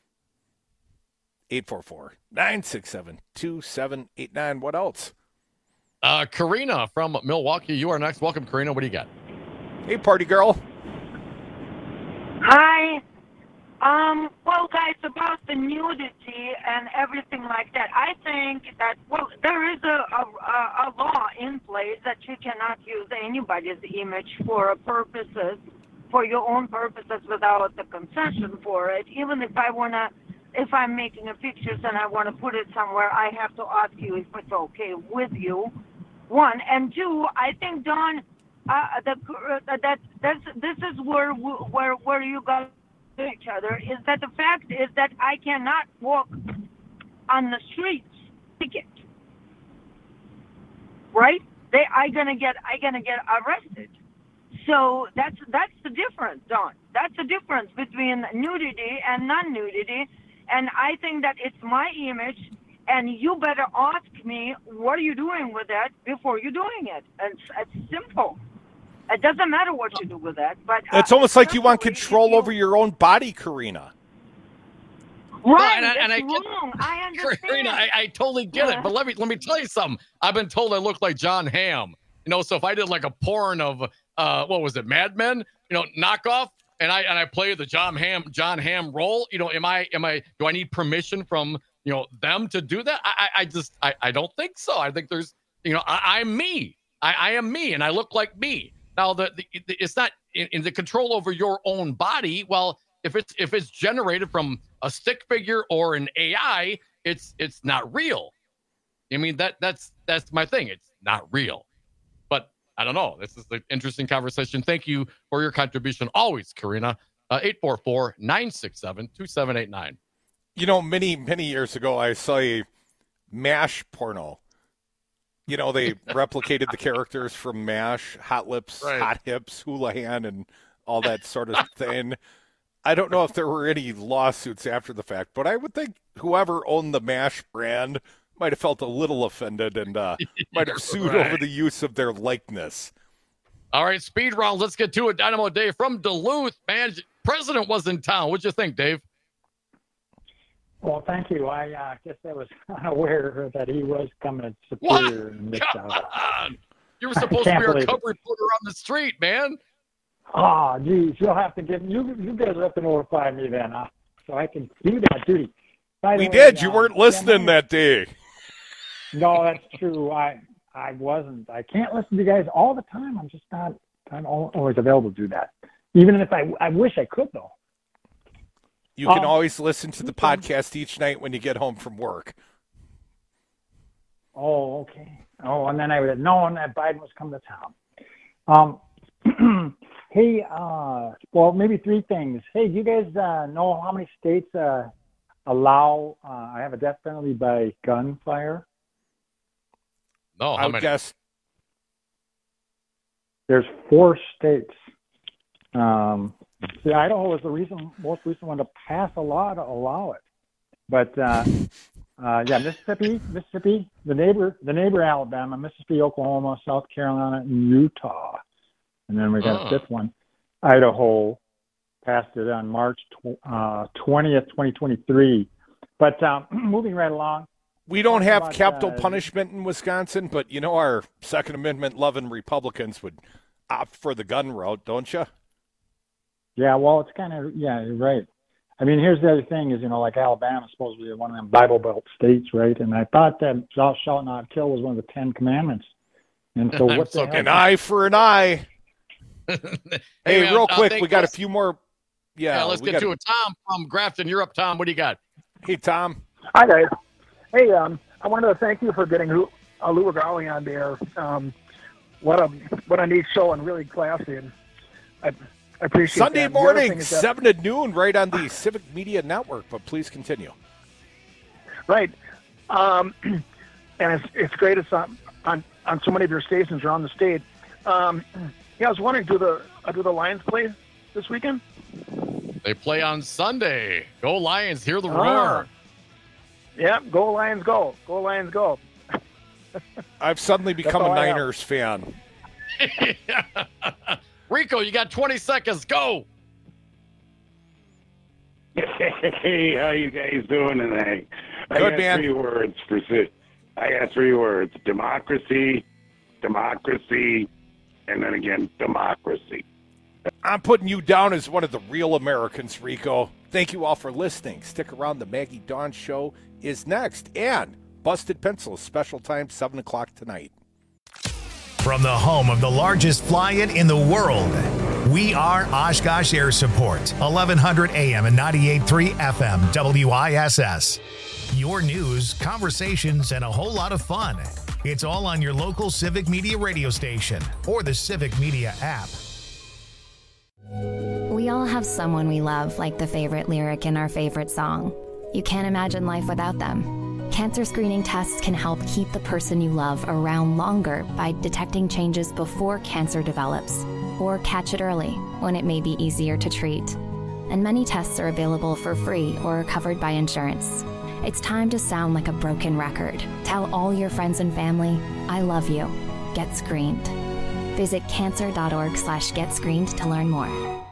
eight four four, nine six seven, two seven eight nine. What else? Uh, Karina from Milwaukee. You are next. Welcome, Karina. What do you got? Hey, party girl. Hi. Um, well, guys, about the nudity and everything like that, I think that, well, there is a, a, a law in place that you cannot use anybody's image for purposes, for your own purposes without the concession for it. Even if I want to if I'm making a pictures and I want to put it somewhere, I have to ask you if it's okay with you. One and two, I think Don, uh, the, uh, that that's this is where where where you got each other is that the fact is that I cannot walk on the streets. Ticket, right? They I gonna get I gonna get arrested. So that's that's the difference, Don. That's the difference between nudity and non-nudity. And I think that it's my image, and you better ask me, what are you doing with that before you're doing it? It's, it's simple. It doesn't matter what you do with that. But uh, It's almost like you want control you, over your own body, Karina. Right, no, and, I, and it's I, wrong. I understand. Karina, I, I totally get yeah. it. But let me let me tell you something. I've been told I look like John Hamm. You know, so if I did like a porn of, uh, what was it, Mad Men, you know, knockoff, and I and I play the John Hamm John Hamm role, you know, am I am I do I need permission from, you know, them to do that? I I just I, I don't think so. I think there's, you know, I, I'm me. I, I am me, and I look like me. Now the, the it's not in, in the control over your own body. Well, if it's if it's generated from a stick figure or an A I, it's it's not real. I mean that that's that's my thing. It's not real. I don't know. This is an interesting conversation. Thank you for your contribution always, Karina. Uh, eight four four, nine six seven, two seven eight nine. You know, many, many years ago, I saw a MASH porno. You know, they replicated the characters from MASH, Hot Lips, right. Hot Hips, Houlihan, and all that sort of thing. I don't know if there were any lawsuits after the fact, but I would think whoever owned the MASH brand might have felt a little offended and uh, might have sued right. over the use of their likeness. All right, speed round. Let's get to it. Dynamo Dave from Duluth, man. President was in town. What'd you think, Dave? Well, thank you. I uh, guess I was unaware that he was coming to Superior. What? And missed Come out. on. You were supposed to be our cub reporter on the street, man. Oh, geez. You'll have to give you. You guys have to notify me then, uh, so I can do that duty. By we way, did. You uh, weren't listening that day. No, that's true. I I wasn't. I can't listen to you guys all the time. I'm just not. I'm always available to do that. Even if I, I wish I could though. You can um, always listen to the podcast each night when you get home from work. Oh, okay. Oh, and then I would have known that Biden was coming to town. Um, hey, uh, well, maybe three things. Hey, do you guys uh, know how many states uh, allow? Uh, I have a death penalty by gunfire. No, how I would many? guess There's four states. Um, see, Idaho was the recent, most recent one to pass a law to allow it. But uh, uh, yeah, Mississippi, Mississippi, the neighbor, the neighbor Alabama, Mississippi, Oklahoma, South Carolina, and Utah. And then we got Oh. a fifth one. Idaho passed it on March twentieth, twenty twenty-three. But um, moving right along. we don't have about, capital uh, punishment in Wisconsin, but you know our Second Amendment loving Republicans would opt for the gun route, don't you? Yeah, well, it's kind of, yeah, you're right. I mean, here's the other thing is, you know, like Alabama is supposed to be one of them Bible Belt states, right? And I thought that thou shalt not kill was one of the Ten Commandments. And so what the So heck? An eye for an eye. Hey, Hey, man, real uh, quick, thank we got a you. few more. Yeah, Yeah, let's we get got to it. Tom from Grafton, you're up, Tom. What do you got? Hey, Tom. Hi, guys. Hey, um, I wanted to thank you for getting Lou uh, Lou Garley on there. Um, what a what a neat show and really classy. And I, I appreciate Sunday that. The other thing morning, is that- seven to noon, right on the Civic Media Network. But please continue. Right. Um, and it's it's great. It's on, on on so many of your stations around the state. Um, yeah, I was wondering, do the uh, do the Lions play this weekend? They play on Sunday. Go Lions, hear the Ah. roar. Yeah, go Lions, go! Go Lions, go! I've suddenly become a all I have. Niners fan. Rico, you got twenty seconds. Go. Hey, how you guys doing tonight? I Good, got man. three words for si- I got three words: democracy, democracy, and then again democracy. I'm putting you down as one of the real Americans, Rico. Thank you all for listening. Stick around. The Maggie Dawn Show is next. And Busted Pencil, special time, seven o'clock tonight. From the home of the largest fly-in in the world, We are Oshkosh Air Support, eleven hundred A M and ninety-eight point three F M, W I S S. Your news, conversations, and a whole lot of fun. It's all on your local Civic Media radio station or the Civic Media app. We all have someone we love, like the favorite lyric in our favorite song. You can't imagine life without them. Cancer screening tests can help keep the person you love around longer by detecting changes before cancer develops, or catch it early when it may be easier to treat. And many tests are available for free or are covered by insurance. It's time to sound like a broken record. Tell all your friends and family, I love you. Get screened. Visit cancer.org slash get screened to learn more.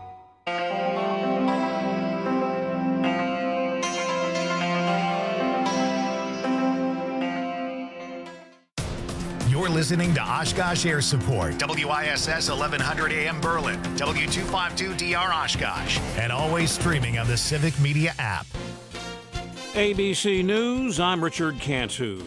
You're listening to Oshkosh Air Support, W I S S eleven hundred A M Berlin, W two fifty-two D R Oshkosh, and always streaming on the Civic Media app. A B C News, I'm Richard Cantu.